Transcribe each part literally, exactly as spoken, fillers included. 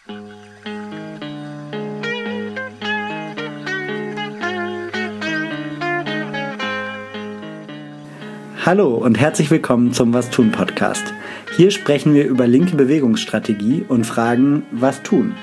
Hallo und herzlich willkommen zum Was tun Podcast. Hier sprechen wir über linke Bewegungsstrategie und fragen, was tun.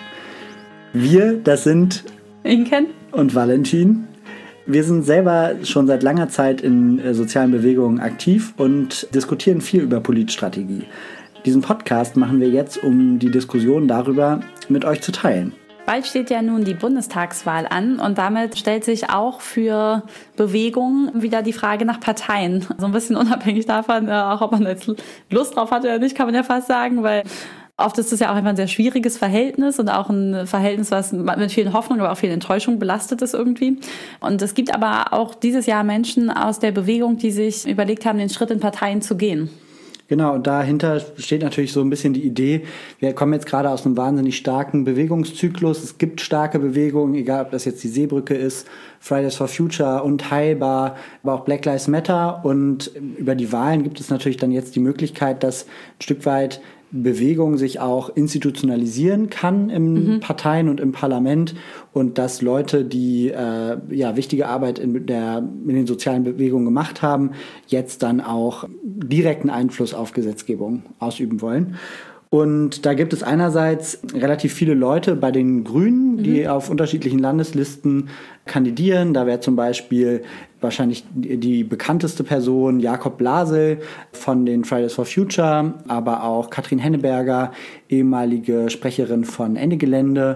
Wir, das sind Inken und Valentin. Wir sind selber schon seit langer Zeit in äh, sozialen Bewegungen aktiv und diskutieren viel über Politstrategie. Diesen Podcast machen wir jetzt, um die Diskussion darüber mit euch zu teilen. Bald steht ja nun die Bundestagswahl an und damit stellt sich auch für Bewegungen wieder die Frage nach Parteien. So ein bisschen unabhängig davon, auch ob man jetzt Lust drauf hat oder nicht, kann man ja fast sagen, weil oft ist es ja auch einfach ein sehr schwieriges Verhältnis und auch ein Verhältnis, was mit vielen Hoffnungen, aber auch vielen Enttäuschungen belastet ist irgendwie. Und es gibt aber auch dieses Jahr Menschen aus der Bewegung, die sich überlegt haben, den Schritt in Parteien zu gehen. Genau, und dahinter steht natürlich so ein bisschen die Idee, wir kommen jetzt gerade aus einem wahnsinnig starken Bewegungszyklus. Es gibt starke Bewegungen, egal ob das jetzt die Seebrücke ist, Fridays for Future, Unteilbar, aber auch Black Lives Matter. Und über die Wahlen gibt es natürlich dann jetzt die Möglichkeit, dass ein Stück weit Bewegung sich auch institutionalisieren kann im mhm. Parteien und im Parlament und dass Leute, die äh, ja wichtige Arbeit in, der, in den sozialen Bewegungen gemacht haben, jetzt dann auch direkten Einfluss auf Gesetzgebung ausüben wollen. Und da gibt es einerseits relativ viele Leute bei den Grünen, die mhm. auf unterschiedlichen Landeslisten kandidieren. Da wäre zum Beispiel wahrscheinlich die bekannteste Person Jakob Blasel von den Fridays for Future, aber auch Katrin Henneberger, ehemalige Sprecherin von Ende Gelände,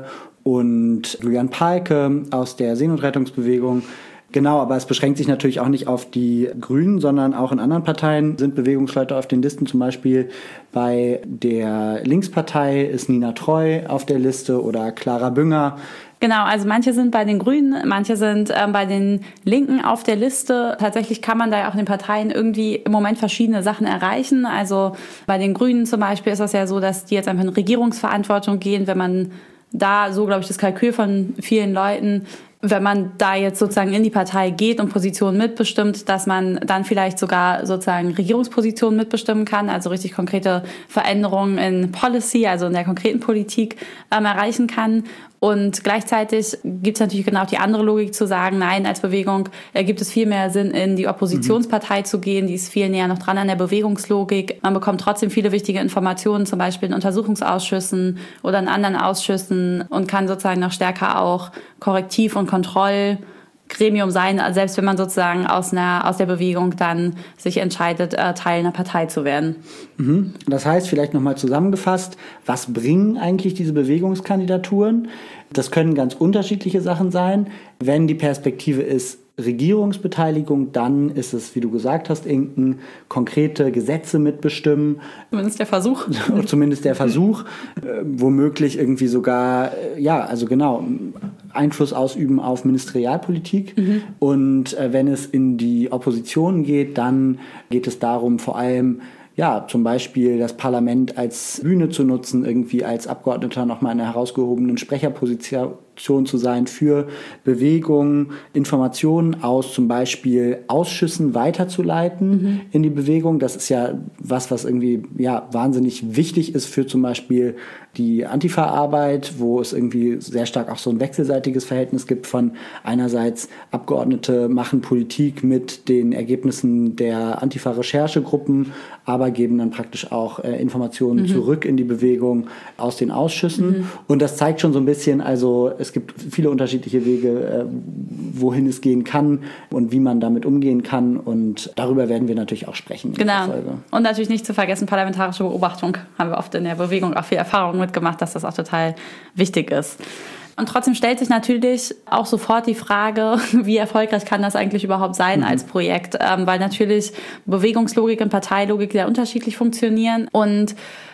und Julian Pahlke aus der Seenotrettungsbewegung. Genau, aber es beschränkt sich natürlich auch nicht auf die Grünen, sondern auch in anderen Parteien sind Bewegungsleute auf den Listen. Zum Beispiel bei der Linkspartei ist Nina Treu auf der Liste oder Clara Bünger. Genau, also manche sind bei den Grünen, manche sind ähm, bei den Linken auf der Liste. Tatsächlich kann man da ja auch in den Parteien irgendwie im Moment verschiedene Sachen erreichen. Also bei den Grünen zum Beispiel ist das ja so, dass die jetzt einfach in Regierungsverantwortung gehen, wenn man da, so glaube ich, das Kalkül von vielen Leuten, wenn man da jetzt sozusagen in die Partei geht und Positionen mitbestimmt, dass man dann vielleicht sogar sozusagen Regierungspositionen mitbestimmen kann, also richtig konkrete Veränderungen in Policy, also in der konkreten Politik ähm, erreichen kann. Und gleichzeitig gibt es natürlich genau die andere Logik zu sagen, nein, als Bewegung ergibt es viel mehr Sinn, in die Oppositionspartei mhm. zu gehen. Die ist viel näher noch dran an der Bewegungslogik. Man bekommt trotzdem viele wichtige Informationen, zum Beispiel in Untersuchungsausschüssen oder in anderen Ausschüssen, und kann sozusagen noch stärker auch Korrektiv- und Kontrollgremium sein, selbst wenn man sozusagen aus einer aus der Bewegung dann sich entscheidet, Teil einer Partei zu werden. Mhm. Das heißt, vielleicht nochmal zusammengefasst, was bringen eigentlich diese Bewegungskandidaturen? Das können ganz unterschiedliche Sachen sein. Wenn die Perspektive ist Regierungsbeteiligung, dann ist es, wie du gesagt hast, Inken, konkrete Gesetze mitbestimmen. Zumindest der Versuch. Zumindest der Versuch. Äh, womöglich irgendwie sogar, äh, ja, also genau, Einfluss ausüben auf Ministerialpolitik. Mhm. Und äh, wenn es in die Opposition geht, dann geht es darum, vor allem, ja, zum Beispiel das Parlament als Bühne zu nutzen, irgendwie als Abgeordneter nochmal in einer herausgehobenen Sprecherposition zu sein für Bewegungen, Informationen aus zum Beispiel Ausschüssen weiterzuleiten mhm. in die Bewegung. Das ist ja was, was irgendwie ja wahnsinnig wichtig ist für zum Beispiel die Antifa-Arbeit, wo es irgendwie sehr stark auch so ein wechselseitiges Verhältnis gibt von einerseits Abgeordnete machen Politik mit den Ergebnissen der Antifa-Recherchegruppen, aber geben dann praktisch auch äh, Informationen mhm. zurück in die Bewegung aus den Ausschüssen. Mhm. Und das zeigt schon so ein bisschen, also es gibt viele unterschiedliche Wege, äh, wohin es gehen kann und wie man damit umgehen kann. Und darüber werden wir natürlich auch sprechen. Genau. In der Folge. Und natürlich nicht zu vergessen, parlamentarische Beobachtung. Haben wir oft in der Bewegung auch viel Erfahrung mitgemacht, dass das auch total wichtig ist. Und trotzdem stellt sich natürlich auch sofort die Frage, wie erfolgreich kann das eigentlich überhaupt sein mhm. als Projekt? Ähm, weil natürlich Bewegungslogik und Parteilogik sehr unterschiedlich funktionieren. Und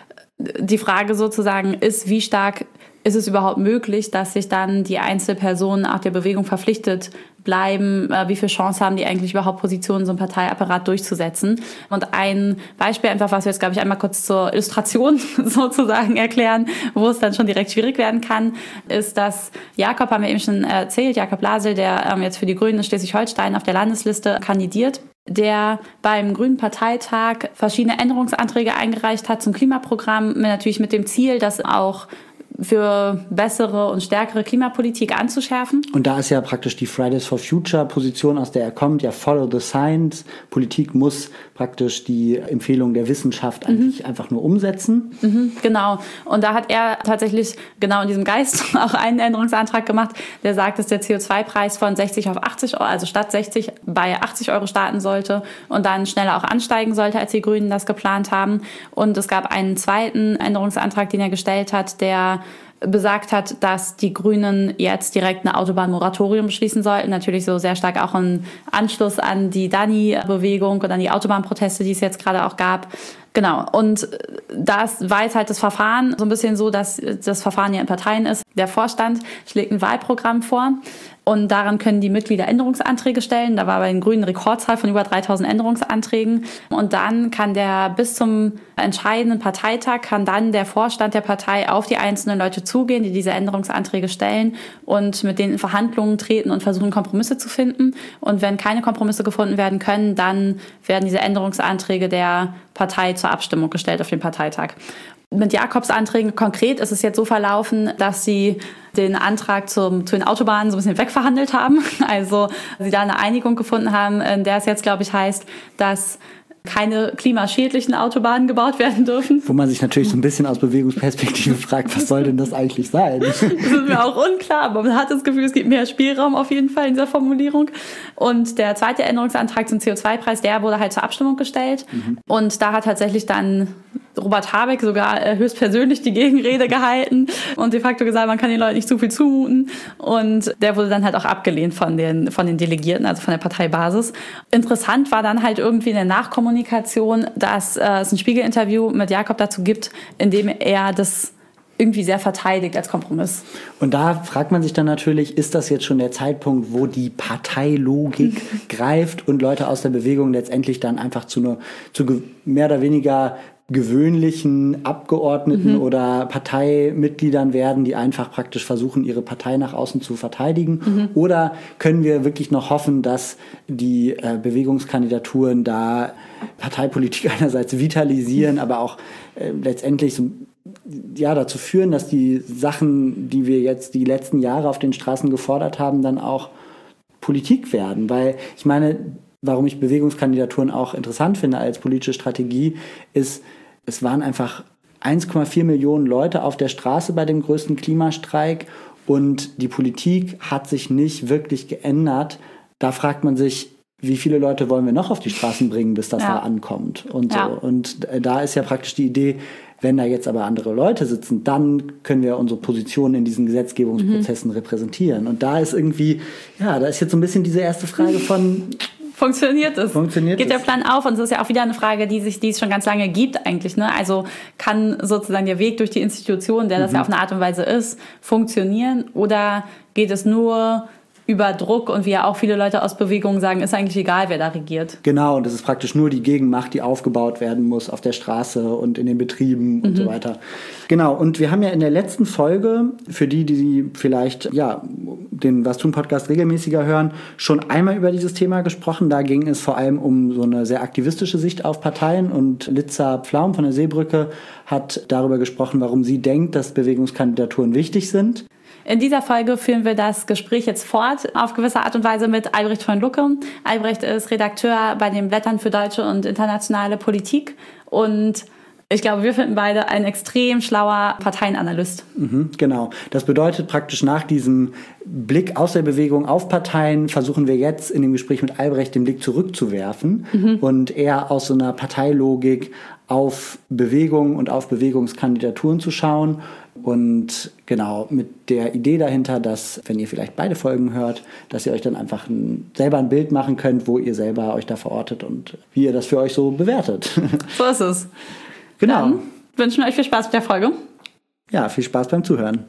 die Frage sozusagen ist, wie stark ist es überhaupt möglich, dass sich dann die Einzelpersonen auch der Bewegung verpflichtet bleiben? Wie viel Chance haben die eigentlich überhaupt, Positionen so einem Parteiapparat durchzusetzen? Und ein Beispiel einfach, was wir jetzt, glaube ich, einmal kurz zur Illustration sozusagen erklären, wo es dann schon direkt schwierig werden kann, ist, dass Jakob, haben wir eben schon erzählt, Jakob Blasel, der jetzt für die Grünen in Schleswig-Holstein auf der Landesliste kandidiert, der beim Grünen Parteitag verschiedene Änderungsanträge eingereicht hat zum Klimaprogramm, natürlich mit dem Ziel, dass auch für bessere und stärkere Klimapolitik anzuschärfen. Und da ist ja praktisch die Fridays for Future Position, aus der er kommt, ja Follow the Science. Politik muss praktisch die Empfehlung der Wissenschaft eigentlich mhm. einfach nur umsetzen. Mhm, genau. Und da hat er tatsächlich genau in diesem Geist auch einen Änderungsantrag gemacht, der sagt, dass der C O zwei Preis von sechzig auf achtzig Euro, also statt sechzig bei achtzig Euro starten sollte und dann schneller auch ansteigen sollte, als die Grünen das geplant haben. Und es gab einen zweiten Änderungsantrag, den er gestellt hat, der besagt hat, dass die Grünen jetzt direkt eine Autobahnmoratorium beschließen sollten. Natürlich so sehr stark auch ein Anschluss an die Dani-Bewegung und an die Autobahnproteste, die es jetzt gerade auch gab. Genau. Und das war jetzt halt das Verfahren so ein bisschen so, dass das Verfahren ja in Parteien ist. Der Vorstand schlägt ein Wahlprogramm vor. Und daran können die Mitglieder Änderungsanträge stellen. Da war bei den Grünen eine Rekordzahl von über dreitausend Änderungsanträgen. Und dann kann der bis zum entscheidenden Parteitag, kann dann der Vorstand der Partei auf die einzelnen Leute zugehen, die diese Änderungsanträge stellen und mit denen in Verhandlungen treten und versuchen, Kompromisse zu finden. Und wenn keine Kompromisse gefunden werden können, dann werden diese Änderungsanträge der Partei zur Abstimmung gestellt auf dem Parteitag. Mit Jakobs Anträgen konkret ist es jetzt so verlaufen, dass sie den Antrag zum, zu den Autobahnen so ein bisschen wegverhandelt haben. Also sie da eine Einigung gefunden haben, in der es jetzt, glaube ich, heißt, dass keine klimaschädlichen Autobahnen gebaut werden dürfen. Wo man sich natürlich so ein bisschen aus Bewegungsperspektive fragt, was soll denn das eigentlich sein? Das ist mir auch unklar, aber man hat das Gefühl, es gibt mehr Spielraum auf jeden Fall in dieser Formulierung. Und der zweite Änderungsantrag zum C O zwei Preis, der wurde halt zur Abstimmung gestellt. Mhm. Und da hat tatsächlich dann Robert Habeck sogar höchstpersönlich die Gegenrede gehalten und de facto gesagt, man kann den Leuten nicht zu viel zumuten. Und der wurde dann halt auch abgelehnt von den, von den Delegierten, also von der Parteibasis. Interessant war dann halt irgendwie in der Nachkommunikation, dass äh, es ein Spiegel-Interview mit Jakob dazu gibt, in dem er das irgendwie sehr verteidigt als Kompromiss. Und da fragt man sich dann natürlich, ist das jetzt schon der Zeitpunkt, wo die Parteilogik greift und Leute aus der Bewegung letztendlich dann einfach zu, einer, zu mehr oder weniger gewöhnlichen Abgeordneten mhm. oder Parteimitgliedern werden, die einfach praktisch versuchen, ihre Partei nach außen zu verteidigen? Mhm. Oder können wir wirklich noch hoffen, dass die äh, Bewegungskandidaturen da Parteipolitik einerseits vitalisieren, mhm. aber auch äh, letztendlich so, ja, dazu führen, dass die Sachen, die wir jetzt die letzten Jahre auf den Straßen gefordert haben, dann auch Politik werden? Weil ich meine, warum ich Bewegungskandidaturen auch interessant finde als politische Strategie, ist, es waren einfach eins Komma vier Millionen Leute auf der Straße bei dem größten Klimastreik und die Politik hat sich nicht wirklich geändert. Da fragt man sich, wie viele Leute wollen wir noch auf die Straßen bringen, bis das ja. da ankommt? Und, ja. so. Und da ist ja praktisch die Idee, wenn da jetzt aber andere Leute sitzen, dann können wir unsere Position in diesen Gesetzgebungsprozessen mhm. repräsentieren. Und da ist irgendwie, ja, da ist jetzt so ein bisschen diese erste Frage von... Funktioniert es? Funktioniert Geht es? der Plan auf? Und das ist ja auch wieder eine Frage, die sich, die es schon ganz lange gibt eigentlich. Ne? Also kann sozusagen der Weg durch die Institution, der das mhm. ja auf eine Art und Weise ist, funktionieren? Oder geht es nur über Druck und wie ja auch viele Leute aus Bewegungen sagen, ist eigentlich egal, wer da regiert? Genau, und das ist praktisch nur die Gegenmacht, die aufgebaut werden muss auf der Straße und in den Betrieben mhm. und so weiter. Genau, und wir haben ja in der letzten Folge, für die, die vielleicht ja den Was tun Podcast regelmäßiger hören, schon einmal über dieses Thema gesprochen. Da ging es vor allem um so eine sehr aktivistische Sicht auf Parteien und Litza Pflaum von der Seebrücke hat darüber gesprochen, warum sie denkt, dass Bewegungskandidaturen wichtig sind. In dieser Folge führen wir das Gespräch jetzt fort, auf gewisse Art und Weise mit Albrecht von Lucke. Albrecht ist Redakteur bei den Blättern für deutsche und internationale Politik und ich glaube, wir finden beide ein extrem schlauer Parteienanalyst. Mhm, genau. Das bedeutet praktisch nach diesem Blick aus der Bewegung auf Parteien versuchen wir jetzt in dem Gespräch mit Albrecht den Blick zurückzuwerfen mhm. und eher aus so einer Parteilogik auf Bewegung und auf Bewegungskandidaturen zu schauen. Und genau mit der Idee dahinter, dass, wenn ihr vielleicht beide Folgen hört, dass ihr euch dann einfach ein, selber ein Bild machen könnt, wo ihr selber euch da verortet und wie ihr das für euch so bewertet. So ist es. Genau. Dann wünschen wir euch viel Spaß mit der Folge. Ja, viel Spaß beim Zuhören.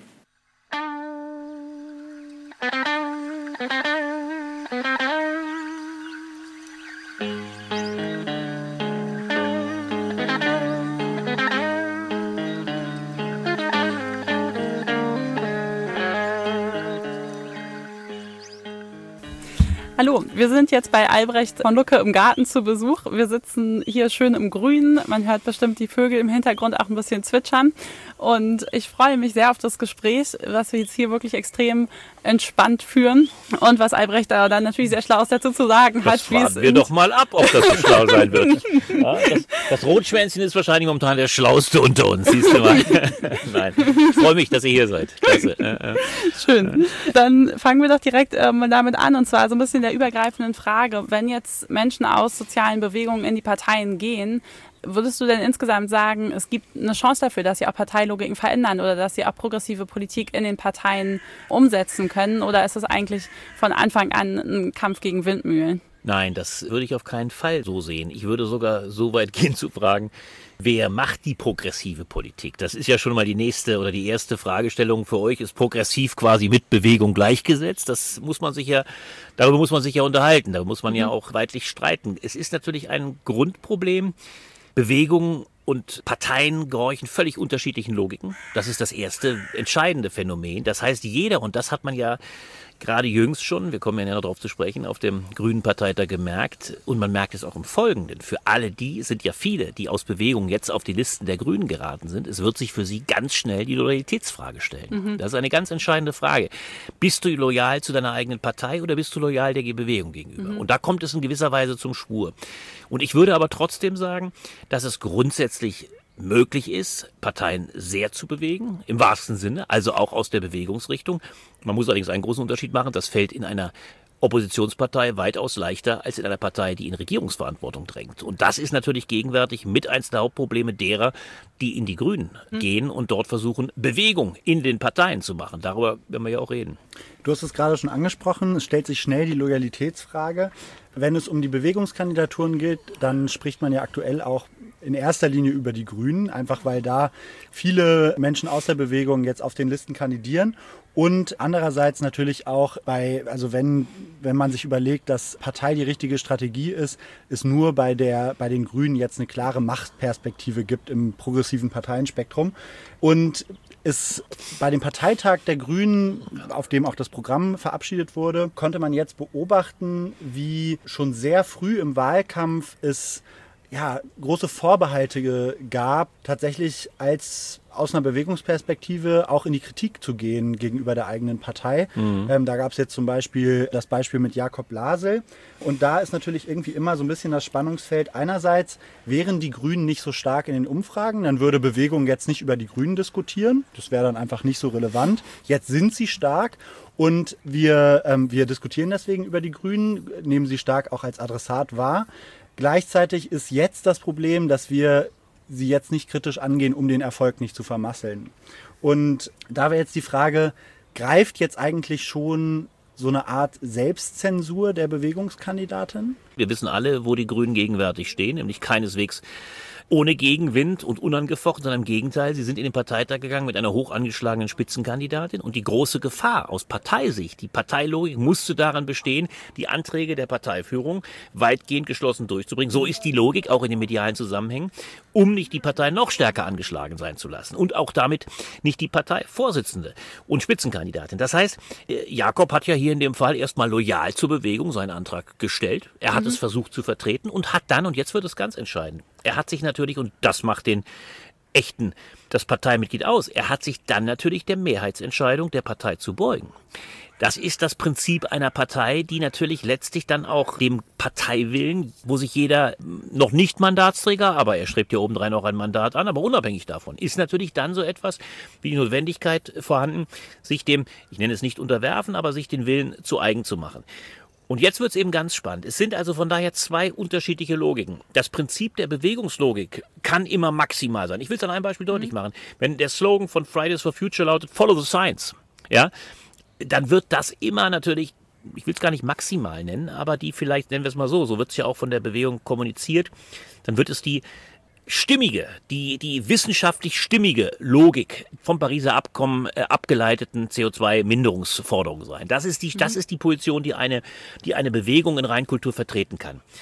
Hallo, wir sind jetzt bei Albrecht von Lucke im Garten zu Besuch. Wir sitzen hier schön im Grünen. Man hört bestimmt die Vögel im Hintergrund auch ein bisschen zwitschern. Und ich freue mich sehr auf das Gespräch, was wir jetzt hier wirklich extrem entspannt führen. Und was Albrecht da dann natürlich sehr Schlau dazu zu sagen hat. Das warten wir doch mal ab, ob das so schlau sein wird. Ja, das, das Rotschwänzchen ist wahrscheinlich momentan der Schlauste unter uns, siehst du mal. Nein, ich freue mich, dass ihr hier seid. Klasse. Schön. Dann fangen wir doch direkt ähm, damit an, und zwar so ein bisschen der übergreifenden Frage. Wenn jetzt Menschen aus sozialen Bewegungen in die Parteien gehen, würdest du denn insgesamt sagen, es gibt eine Chance dafür, dass sie auch Parteilogiken verändern oder dass sie auch progressive Politik in den Parteien umsetzen können? Oder ist es eigentlich von Anfang an ein Kampf gegen Windmühlen? Nein, das würde ich auf keinen Fall so sehen. Ich würde sogar so weit gehen zu fragen, wer macht die progressive Politik? Das ist ja schon mal die nächste oder die erste Fragestellung für euch. Ist progressiv quasi mit Bewegung gleichgesetzt? Das muss man sich ja, darüber muss man sich ja unterhalten. Da muss man mhm. ja auch weitlich streiten. Es ist natürlich ein Grundproblem. Bewegungen und Parteien gehorchen völlig unterschiedlichen Logiken. Das ist das erste entscheidende Phänomen. Das heißt, jeder, und das hat man ja gerade jüngst schon, wir kommen ja näher darauf zu sprechen, auf dem Grünen Parteitag gemerkt, und man merkt es auch im Folgenden. Für alle die, es sind ja viele, die aus Bewegungen jetzt auf die Listen der Grünen geraten sind, es wird sich für sie ganz schnell die Loyalitätsfrage stellen. Mhm. Das ist eine ganz entscheidende Frage. Bist du loyal zu deiner eigenen Partei oder bist du loyal der Bewegung gegenüber? Mhm. Und da kommt es in gewisser Weise zum Schwur. Und ich würde aber trotzdem sagen, dass es grundsätzlich möglich ist, Parteien sehr zu bewegen, im wahrsten Sinne, also auch aus der Bewegungsrichtung. Man muss allerdings einen großen Unterschied machen, das fällt in einer Oppositionspartei weitaus leichter als in einer Partei, die in Regierungsverantwortung drängt. Und das ist natürlich gegenwärtig mit eins der Hauptprobleme derer, die in die Grünen hm. gehen und dort versuchen, Bewegung in den Parteien zu machen. Darüber werden wir ja auch reden. Du hast es gerade schon angesprochen, es stellt sich schnell die Loyalitätsfrage. Wenn es um die Bewegungskandidaturen geht, dann spricht man ja aktuell auch in erster Linie über die Grünen, einfach weil da viele Menschen aus der Bewegung jetzt auf den Listen kandidieren. Und andererseits natürlich auch bei, also wenn, wenn man sich überlegt, dass Partei die richtige Strategie ist, es nur bei der, bei den Grünen jetzt eine klare Machtperspektive gibt im progressiven Parteienspektrum. Und es bei dem Parteitag der Grünen, auf dem auch das Programm verabschiedet wurde, konnte man jetzt beobachten, wie schon sehr früh im Wahlkampf es ja, große Vorbehalte gab, tatsächlich als aus einer Bewegungsperspektive auch in die Kritik zu gehen gegenüber der eigenen Partei. Mhm. Ähm, da gab es jetzt zum Beispiel das Beispiel mit Jakob Lasel. Und da ist natürlich irgendwie immer so ein bisschen das Spannungsfeld. Einerseits wären die Grünen nicht so stark in den Umfragen, dann würde Bewegung jetzt nicht über die Grünen diskutieren. Das wäre dann einfach nicht so relevant. Jetzt sind sie stark. Und wir, ähm, wir diskutieren deswegen über die Grünen, nehmen sie stark auch als Adressat wahr. Gleichzeitig ist jetzt das Problem, dass wir sie jetzt nicht kritisch angehen, um den Erfolg nicht zu vermasseln. Und da wäre jetzt die Frage, greift jetzt eigentlich schon so eine Art Selbstzensur der Bewegungskandidatin? Wir wissen alle, wo die Grünen gegenwärtig stehen, nämlich keineswegs ohne Gegenwind und unangefochten, sondern im Gegenteil, sie sind in den Parteitag gegangen mit einer hoch angeschlagenen Spitzenkandidatin, und die große Gefahr aus Parteisicht, die Parteilogik musste daran bestehen, die Anträge der Parteiführung weitgehend geschlossen durchzubringen. So ist die Logik auch in den medialen Zusammenhängen, um nicht die Partei noch stärker angeschlagen sein zu lassen und auch damit nicht die Parteivorsitzende und Spitzenkandidatin. Das heißt, Jakob hat ja hier in dem Fall erstmal loyal zur Bewegung seinen Antrag gestellt. Er hat mhm. es versucht zu vertreten und hat dann, und jetzt wird es ganz entscheidend, er hat sich natürlich, und das macht den echten, das Parteimitglied aus, er hat sich dann natürlich der Mehrheitsentscheidung der Partei zu beugen. Das ist das Prinzip einer Partei, die natürlich letztlich dann auch dem Parteiwillen, wo sich jeder noch nicht Mandatsträger, aber er strebt ja obendrein auch ein Mandat an, aber unabhängig davon, ist natürlich dann so etwas wie die Notwendigkeit vorhanden, sich dem, ich nenne es nicht unterwerfen, aber sich den Willen zu eigen zu machen. Und jetzt wird es eben ganz spannend. Es sind also von daher zwei unterschiedliche Logiken. Das Prinzip der Bewegungslogik kann immer maximal sein. Ich will es an einem Beispiel deutlich mhm. machen. Wenn der Slogan von Fridays for Future lautet, Follow the Science, ja, dann wird das immer natürlich, ich will es gar nicht maximal nennen, aber die vielleicht, nennen wir es mal so, so wird es ja auch von der Bewegung kommuniziert, dann wird es die stimmige, die, die wissenschaftlich stimmige Logik vom Pariser Abkommen äh, abgeleiteten C O zwei Minderungsforderung sein. Das ist die, mhm. das ist die Position, die eine, die eine Bewegung in Reinkultur vertreten kann.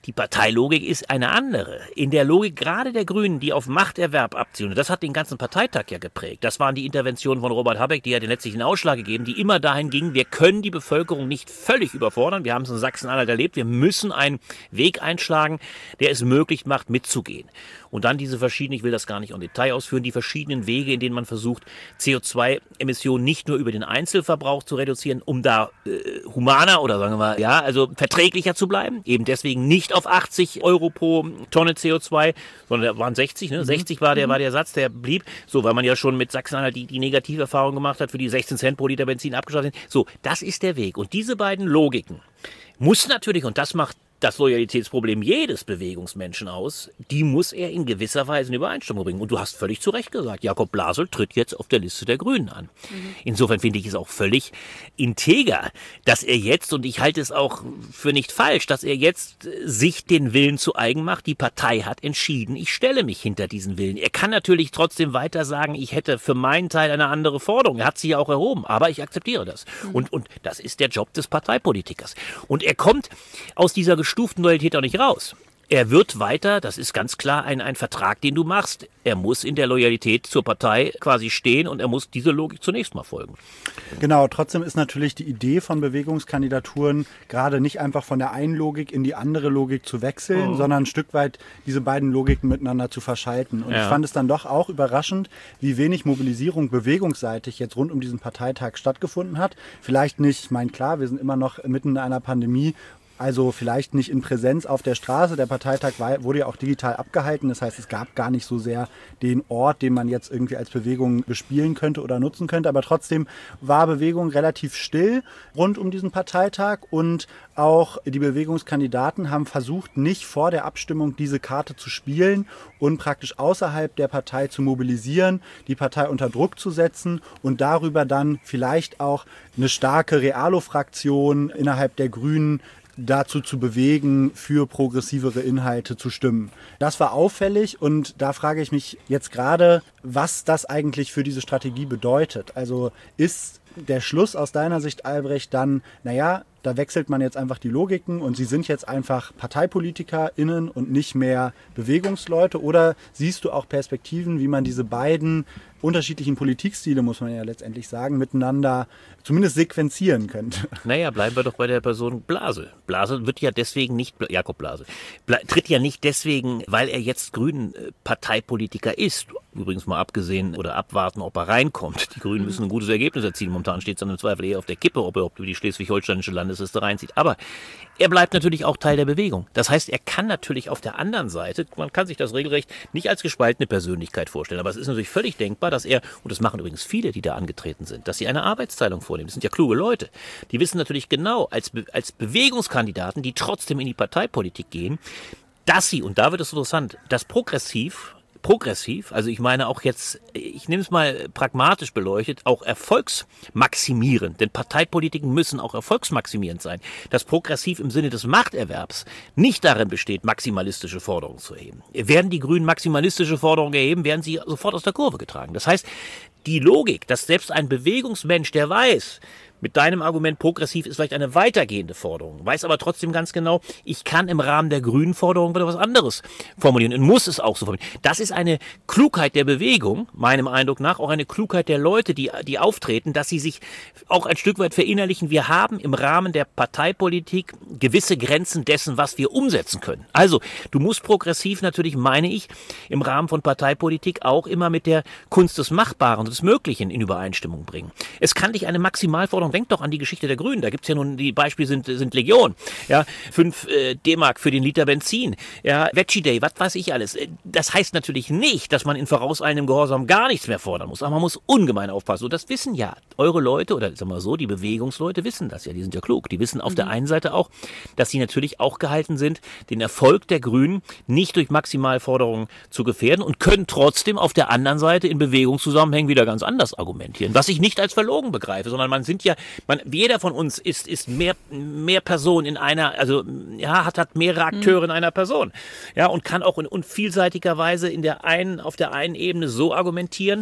Die Parteilogik ist eine andere. In der Logik gerade der Grünen, die auf Machterwerb abzielen, und das hat den ganzen Parteitag ja geprägt. Das waren die Interventionen von Robert Habeck, die hat den letztlichen Ausschlag gegeben, die immer dahin gingen, wir können die Bevölkerung nicht völlig überfordern. Wir haben es in Sachsen-Anhalt erlebt. Wir müssen einen Weg einschlagen, der es möglich macht, mitzugehen. Und dann diese verschiedenen, ich will das gar nicht im Detail ausführen, die verschiedenen Wege, in denen man versucht, C O zwei Emissionen nicht nur über den Einzelverbrauch zu reduzieren, um da äh, humaner oder sagen wir mal, ja, also verträglicher zu bleiben. Eben deswegen nicht auf achtzig Euro pro Tonne C O zwei, sondern da waren sechzig, ne? Mhm. sechzig war der, war der Satz, der blieb. So, weil man ja schon mit Sachsen-Anhalt die, die Negativerfahrung gemacht hat, für die sechzehn Cent pro Liter Benzin abgeschlossen sind. So, das ist der Weg. Und diese beiden Logiken muss natürlich, und das macht das Loyalitätsproblem jedes Bewegungsmenschen aus, die muss er in gewisser Weise in Übereinstimmung bringen. Und du hast völlig zu Recht gesagt, Jakob Blasel tritt jetzt auf der Liste der Grünen an. Mhm. Insofern finde ich es auch völlig integer, dass er jetzt, und ich halte es auch für nicht falsch, dass er jetzt sich den Willen zu eigen macht. Die Partei hat entschieden, ich stelle mich hinter diesen Willen. Er kann natürlich trotzdem weiter sagen, ich hätte für meinen Teil eine andere Forderung. Er hat sie ja auch erhoben, aber ich akzeptiere das. Mhm. Und, und das ist der Job des Parteipolitikers. Und er kommt aus dieser gestuften Loyalität auch nicht raus. Er wird weiter, das ist ganz klar ein, ein Vertrag, den du machst. Er muss in der Loyalität zur Partei quasi stehen und er muss diese Logik zunächst mal folgen. Genau, trotzdem ist natürlich die Idee von Bewegungskandidaturen gerade nicht einfach von der einen Logik in die andere Logik zu wechseln, oh. sondern ein Stück weit diese beiden Logiken miteinander zu verschalten. Und ja. ich fand es dann doch auch überraschend, wie wenig Mobilisierung bewegungsseitig jetzt rund um diesen Parteitag stattgefunden hat. Vielleicht nicht, ich meine, klar, wir sind immer noch mitten in einer Pandemie. Also vielleicht nicht in Präsenz auf der Straße. Der Parteitag war, wurde ja auch digital abgehalten. Das heißt, es gab gar nicht so sehr den Ort, den man jetzt irgendwie als Bewegung bespielen könnte oder nutzen könnte. Aber trotzdem war Bewegung relativ still rund um diesen Parteitag. Und auch die Bewegungskandidaten haben versucht, nicht vor der Abstimmung diese Karte zu spielen und praktisch außerhalb der Partei zu mobilisieren, die Partei unter Druck zu setzen und darüber dann vielleicht auch eine starke Realo-Fraktion innerhalb der Grünen dazu zu bewegen, für progressivere Inhalte zu stimmen. Das war auffällig und da frage ich mich jetzt gerade, was das eigentlich für diese Strategie bedeutet. Also ist der Schluss aus deiner Sicht, Albrecht, dann, naja, da wechselt man jetzt einfach die Logiken und sie sind jetzt einfach ParteipolitikerInnen und nicht mehr Bewegungsleute? Oder siehst du auch Perspektiven, wie man diese beiden unterschiedlichen Politikstile, muss man ja letztendlich sagen, miteinander zumindest sequenzieren könnte? Naja, bleiben wir doch bei der Person Blasel. Blasel wird ja deswegen nicht, Jakob Blasel, tritt ja nicht deswegen, weil er jetzt Grünen Parteipolitiker ist. Übrigens mal abgesehen oder abwarten, ob er reinkommt. Die Grünen müssen ein gutes Ergebnis erzielen. Momentan steht es dann im Zweifel eher auf der Kippe, ob er über die schleswig-holsteinische Landesliste reinzieht. Aber er bleibt natürlich auch Teil der Bewegung. Das heißt, er kann natürlich auf der anderen Seite, man kann sich das regelrecht nicht als gespaltene Persönlichkeit vorstellen, aber es ist natürlich völlig denkbar, dass er, und das machen übrigens viele, die da angetreten sind, dass sie eine Arbeitsteilung vornehmen. Das sind ja kluge Leute. Die wissen natürlich genau, als, Be- als Bewegungskandidaten, die trotzdem in die Parteipolitik gehen, dass sie, und da wird es interessant, das progressiv Progressiv, also ich meine auch jetzt, ich nehme es mal pragmatisch beleuchtet, auch erfolgsmaximierend, denn Parteipolitiken müssen auch erfolgsmaximierend sein. Das Progressiv im Sinne des Machterwerbs nicht darin besteht, maximalistische Forderungen zu erheben. Werden die Grünen maximalistische Forderungen erheben, werden sie sofort aus der Kurve getragen. Das heißt, die Logik, dass selbst ein Bewegungsmensch, der weiß, mit deinem Argument progressiv ist vielleicht eine weitergehende Forderung, weiß aber trotzdem ganz genau, ich kann im Rahmen der grünen Forderung wieder was anderes formulieren und muss es auch so formulieren. Das ist eine Klugheit der Bewegung, meinem Eindruck nach, auch eine Klugheit der Leute, die, die auftreten, dass sie sich auch ein Stück weit verinnerlichen, wir haben im Rahmen der Parteipolitik gewisse Grenzen dessen, was wir umsetzen können. Also, du musst progressiv natürlich, meine ich, im Rahmen von Parteipolitik auch immer mit der Kunst des Machbaren und des Möglichen in Übereinstimmung bringen. Es kann dich eine Maximalforderung, denk doch an die Geschichte der Grünen, da gibt's ja nun, die Beispiele sind, sind Legion, ja, fünf äh, D-Mark für den Liter Benzin, ja, Veggie Day, was weiß ich alles. Das heißt natürlich nicht, dass man in vorauseilendem Gehorsam gar nichts mehr fordern muss, aber man muss ungemein aufpassen. Und das wissen ja eure Leute, oder sagen wir so, die Bewegungsleute wissen das ja, die sind ja klug. Die wissen auf mhm. der einen Seite auch, dass sie natürlich auch gehalten sind, den Erfolg der Grünen nicht durch Maximalforderungen zu gefährden und können trotzdem auf der anderen Seite in Bewegungszusammenhängen wieder ganz anders argumentieren, was ich nicht als verlogen begreife, sondern man sind ja Man, jeder von uns ist, ist mehr, mehr Person in einer, also, ja, hat, hat mehrere Akteure mhm. in einer Person. Ja, und kann auch in, in vielseitiger Weise in der einen, auf der einen Ebene so argumentieren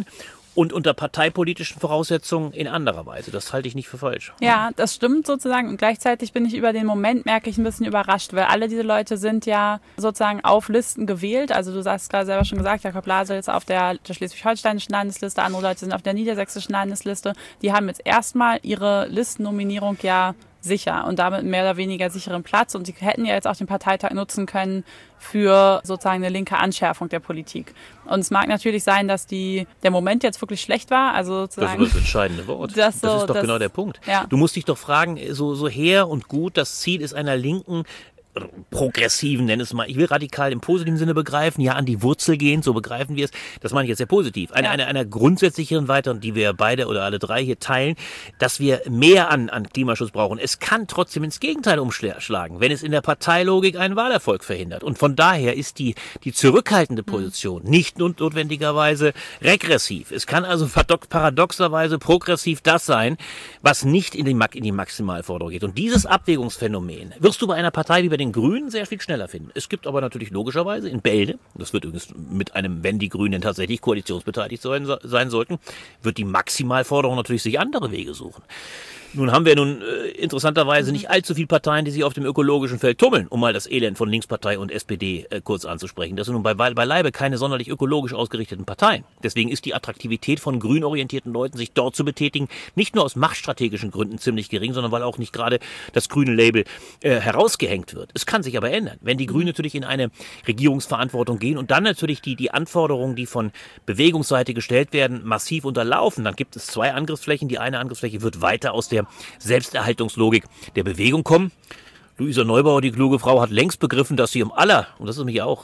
und unter parteipolitischen Voraussetzungen in anderer Weise. Das halte ich nicht für falsch. Ja, das stimmt sozusagen. Und gleichzeitig bin ich über den Moment, merke ich, ein bisschen überrascht, weil alle diese Leute sind ja sozusagen auf Listen gewählt. Also du hast gerade selber schon gesagt, Jakob Lasel ist auf der, der schleswig-holsteinischen Landesliste, andere Leute sind auf der niedersächsischen Landesliste. Die haben jetzt erstmal ihre Listennominierung ja sicher und damit mehr oder weniger sicheren Platz. Und sie hätten ja jetzt auch den Parteitag nutzen können für sozusagen eine linke Anschärfung der Politik. Und es mag natürlich sein, dass die, der Moment jetzt wirklich schlecht war. Also sozusagen, das ist das entscheidende Wort. Das, so, das ist doch das, genau der Punkt. Ja. Du musst dich doch fragen, so, so her und gut, das Ziel ist einer linken, progressiven, nenn es mal, ich will radikal im positiven Sinne begreifen, ja, an die Wurzel gehen, so begreifen wir es, das meine ich jetzt sehr positiv, eine, ja. eine, einer grundsätzlicheren weiteren, die wir beide oder alle drei hier teilen, dass wir mehr an, an Klimaschutz brauchen. Es kann trotzdem ins Gegenteil umschlagen, wenn es in der Parteilogik einen Wahlerfolg verhindert. Und von daher ist die, die zurückhaltende Position nicht notwendigerweise regressiv. Es kann also paradoxerweise progressiv das sein, was nicht in die, in die Maximalforderung geht. Und dieses Abwägungsphänomen wirst du bei einer Partei wie bei den Grünen sehr viel schneller finden. Es gibt aber natürlich logischerweise in Bälde, das wird übrigens mit einem, wenn die Grünen tatsächlich koalitionsbeteiligt sein, sein sollten, wird die Maximalforderung natürlich sich andere Wege suchen. Nun haben wir nun äh, interessanterweise nicht allzu viele Parteien, die sich auf dem ökologischen Feld tummeln, um mal das Elend von Linkspartei und S P D äh, kurz anzusprechen. Das sind nun bei, beileibe keine sonderlich ökologisch ausgerichteten Parteien. Deswegen ist die Attraktivität von grün orientierten Leuten, sich dort zu betätigen, nicht nur aus machtstrategischen Gründen ziemlich gering, sondern weil auch nicht gerade das grüne Label äh, herausgehängt wird. Es kann sich aber ändern, wenn die Grünen natürlich in eine Regierungsverantwortung gehen und dann natürlich die, die Anforderungen, die von Bewegungsseite gestellt werden, massiv unterlaufen. Dann gibt es zwei Angriffsflächen. Die eine Angriffsfläche wird weiter aus der Selbsterhaltungslogik der Bewegung kommen. Luisa Neubauer, die kluge Frau, hat längst begriffen, dass sie um aller, und das ist mich auch,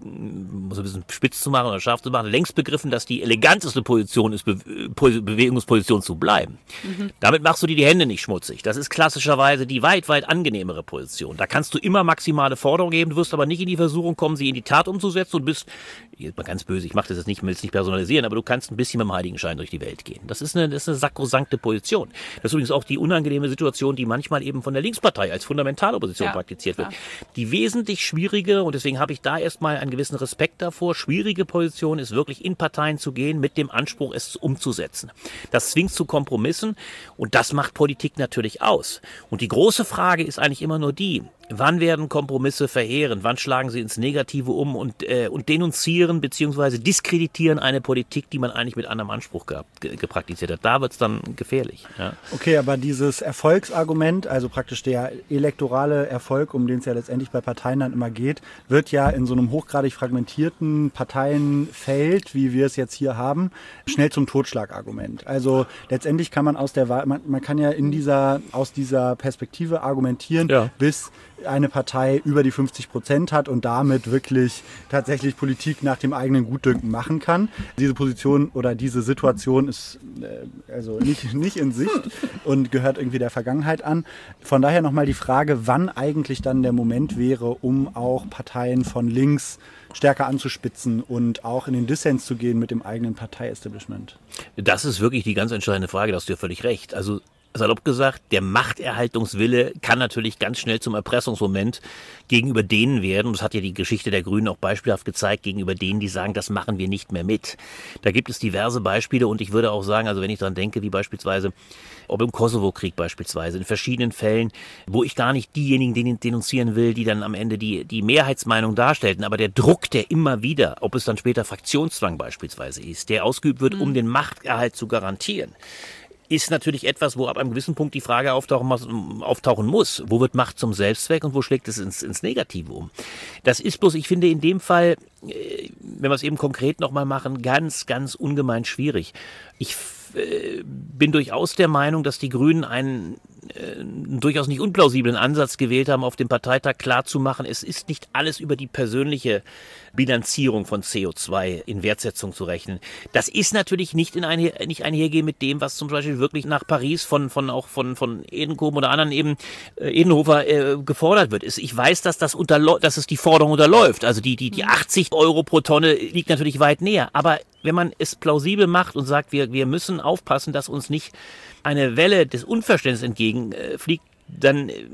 muss ein bisschen spitz zu machen oder scharf zu machen, längst begriffen, dass die eleganteste Position ist, Be- Bewegungsposition zu bleiben. Mhm. Damit machst du dir die Hände nicht schmutzig. Das ist klassischerweise die weit, weit angenehmere Position. Da kannst du immer maximale Forderungen geben, du wirst aber nicht in die Versuchung kommen, sie in die Tat umzusetzen und bist, jetzt mal ganz böse, ich mache das jetzt nicht, will es nicht personalisieren, aber du kannst ein bisschen mit dem Heiligenschein durch die Welt gehen. Das ist eine, das ist eine sakrosankte Position. Das ist übrigens auch die unangenehme Situation, die manchmal eben von der Linkspartei als Fundamentalopposition ja, praktiziert wird. Ja. Die wesentlich schwierige, und deswegen habe ich da erstmal einen gewissen Respekt davor, schwierige Position ist wirklich in Parteien zu gehen mit dem Anspruch, es umzusetzen. Das zwingt zu Kompromissen und das macht Politik natürlich aus. Und die große Frage ist eigentlich immer nur die, wann werden Kompromisse verheeren? Wann schlagen sie ins Negative um und, äh, und denunzieren bzw. diskreditieren eine Politik, die man eigentlich mit anderem Anspruch gehabt, ge- gepraktiziert hat? Da wird es dann gefährlich. Ja. Okay, aber dieses Erfolgsargument, also praktisch der elektorale Erfolg, um den es ja letztendlich bei Parteien dann immer geht, wird ja in so einem hochgradig fragmentierten Parteienfeld, wie wir es jetzt hier haben, schnell zum Totschlagargument. Also letztendlich kann man aus der Wahl, man, man kann ja in dieser, aus dieser Perspektive argumentieren, ja. bis eine Partei über die fünfzig Prozent hat und damit wirklich tatsächlich Politik nach dem eigenen Gutdünken machen kann. Diese Position oder diese Situation ist äh, also nicht, nicht in Sicht und gehört irgendwie der Vergangenheit an. Von daher nochmal die Frage, wann eigentlich dann der Moment wäre, um auch Parteien von links stärker anzuspitzen und auch in den Dissens zu gehen mit dem eigenen Parteiestablishment. Das ist wirklich die ganz entscheidende Frage, da hast du ja völlig recht. Also salopp gesagt, der Machterhaltungswille kann natürlich ganz schnell zum Erpressungsmoment gegenüber denen werden. Und das hat ja die Geschichte der Grünen auch beispielhaft gezeigt, gegenüber denen, die sagen, das machen wir nicht mehr mit. Da gibt es diverse Beispiele und ich würde auch sagen, also wenn ich daran denke, wie beispielsweise, ob im Kosovo-Krieg beispielsweise, in verschiedenen Fällen, wo ich gar nicht diejenigen denunzieren will, die dann am Ende die, die Mehrheitsmeinung darstellten, aber der Druck, der immer wieder, ob es dann später Fraktionszwang beispielsweise ist, der ausgeübt wird, mhm. um den Machterhalt zu garantieren, ist natürlich etwas, wo ab einem gewissen Punkt die Frage auftauchen, auftauchen muss. Wo wird Macht zum Selbstzweck und wo schlägt es ins, ins Negative um? Das ist bloß, ich finde in dem Fall, wenn wir es eben konkret nochmal machen, ganz, ganz ungemein schwierig. Ich äh, bin durchaus der Meinung, dass die Grünen einen äh, einen durchaus nicht unplausiblen Ansatz gewählt haben, auf dem Parteitag klarzumachen, es ist nicht alles über die persönliche Bilanzierung von C O zwei in Wertsetzung zu rechnen. Das ist natürlich nicht in einher, nicht einhergehen mit dem, was zum Beispiel wirklich nach Paris von, von auch von, von Edenkoben oder anderen eben äh, Edenhofer äh, gefordert wird. Ich weiß, dass das unterlo- dass es die Forderung unterläuft. Also die, die, die achtzig Euro pro Tonne liegt natürlich weit näher. Aber wenn man es plausibel macht und sagt, wir, wir müssen aufpassen, dass uns nicht eine Welle des Unverständnisses entgegenfliegt, dann äh,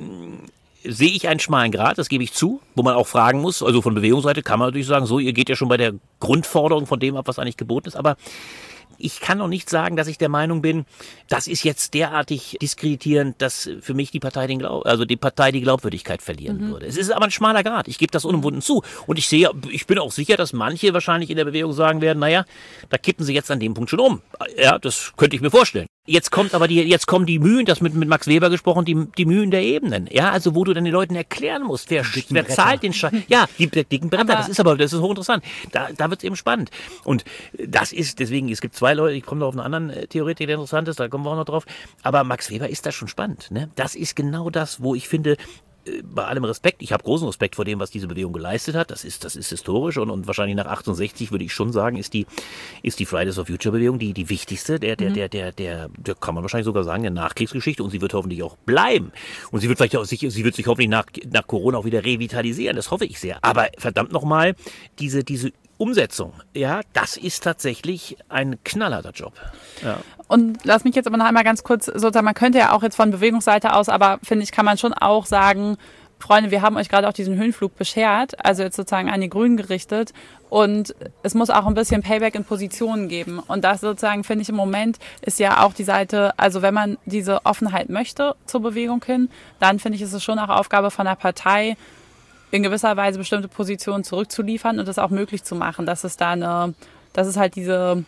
sehe ich einen schmalen Grat, das gebe ich zu, wo man auch fragen muss, also von Bewegungsseite kann man natürlich sagen, so, ihr geht ja schon bei der Grundforderung von dem ab, was eigentlich geboten ist, aber ich kann noch nicht sagen, dass ich der Meinung bin, das ist jetzt derartig diskreditierend, dass für mich die Partei den Glaub, also die Partei die Glaubwürdigkeit verlieren mhm. würde. Es ist aber ein schmaler Grad. Ich gebe das unumwunden zu. Und ich sehe, ich bin auch sicher, dass manche wahrscheinlich in der Bewegung sagen werden, naja, da kippen sie jetzt an dem Punkt schon um. Ja, das könnte ich mir vorstellen. Jetzt kommt aber die, jetzt kommen die Mühen, das mit, mit Max Weber gesprochen, die, die Mühen der Ebenen. Ja, also wo du dann den Leuten erklären musst, wer, wer zahlt den Scheiß. Ja, die, die dicken Bretter, das ist aber, das ist hochinteressant. Da, da wird es eben spannend. Und das ist, deswegen, es gibt zwei Leute, ich komme noch auf einen anderen Theoretiker, der interessant ist, da kommen wir auch noch drauf. Aber Max Weber ist da schon spannend. Ne? Das ist genau das, wo ich finde, bei allem Respekt, ich habe großen Respekt vor dem, was diese Bewegung geleistet hat. Das ist, das ist historisch und, und wahrscheinlich nach achtundsechzig würde ich schon sagen, ist die, ist die Fridays for Future Bewegung die, die wichtigste, der, der, mhm. der, der, der, der, kann man wahrscheinlich sogar sagen, der Nachkriegsgeschichte, und sie wird hoffentlich auch bleiben. Und sie wird vielleicht auch sich, sie wird sich hoffentlich nach, nach Corona auch wieder revitalisieren. Das hoffe ich sehr. Aber verdammt nochmal, diese, diese Umsetzung, ja, das ist tatsächlich ein knallharter Job. Ja. Und lass mich jetzt aber noch einmal ganz kurz, sozusagen, man könnte ja auch jetzt von Bewegungsseite aus, aber finde ich, kann man schon auch sagen, Freunde, wir haben euch gerade auch diesen Höhenflug beschert, also jetzt sozusagen an die Grünen gerichtet, und es muss auch ein bisschen Payback in Positionen geben. Und das sozusagen, finde ich, im Moment ist ja auch die Seite, also wenn man diese Offenheit möchte zur Bewegung hin, dann finde ich, ist es schon auch Aufgabe von der Partei, in gewisser Weise bestimmte Positionen zurückzuliefern und das auch möglich zu machen, dass es da eine, dass es halt diese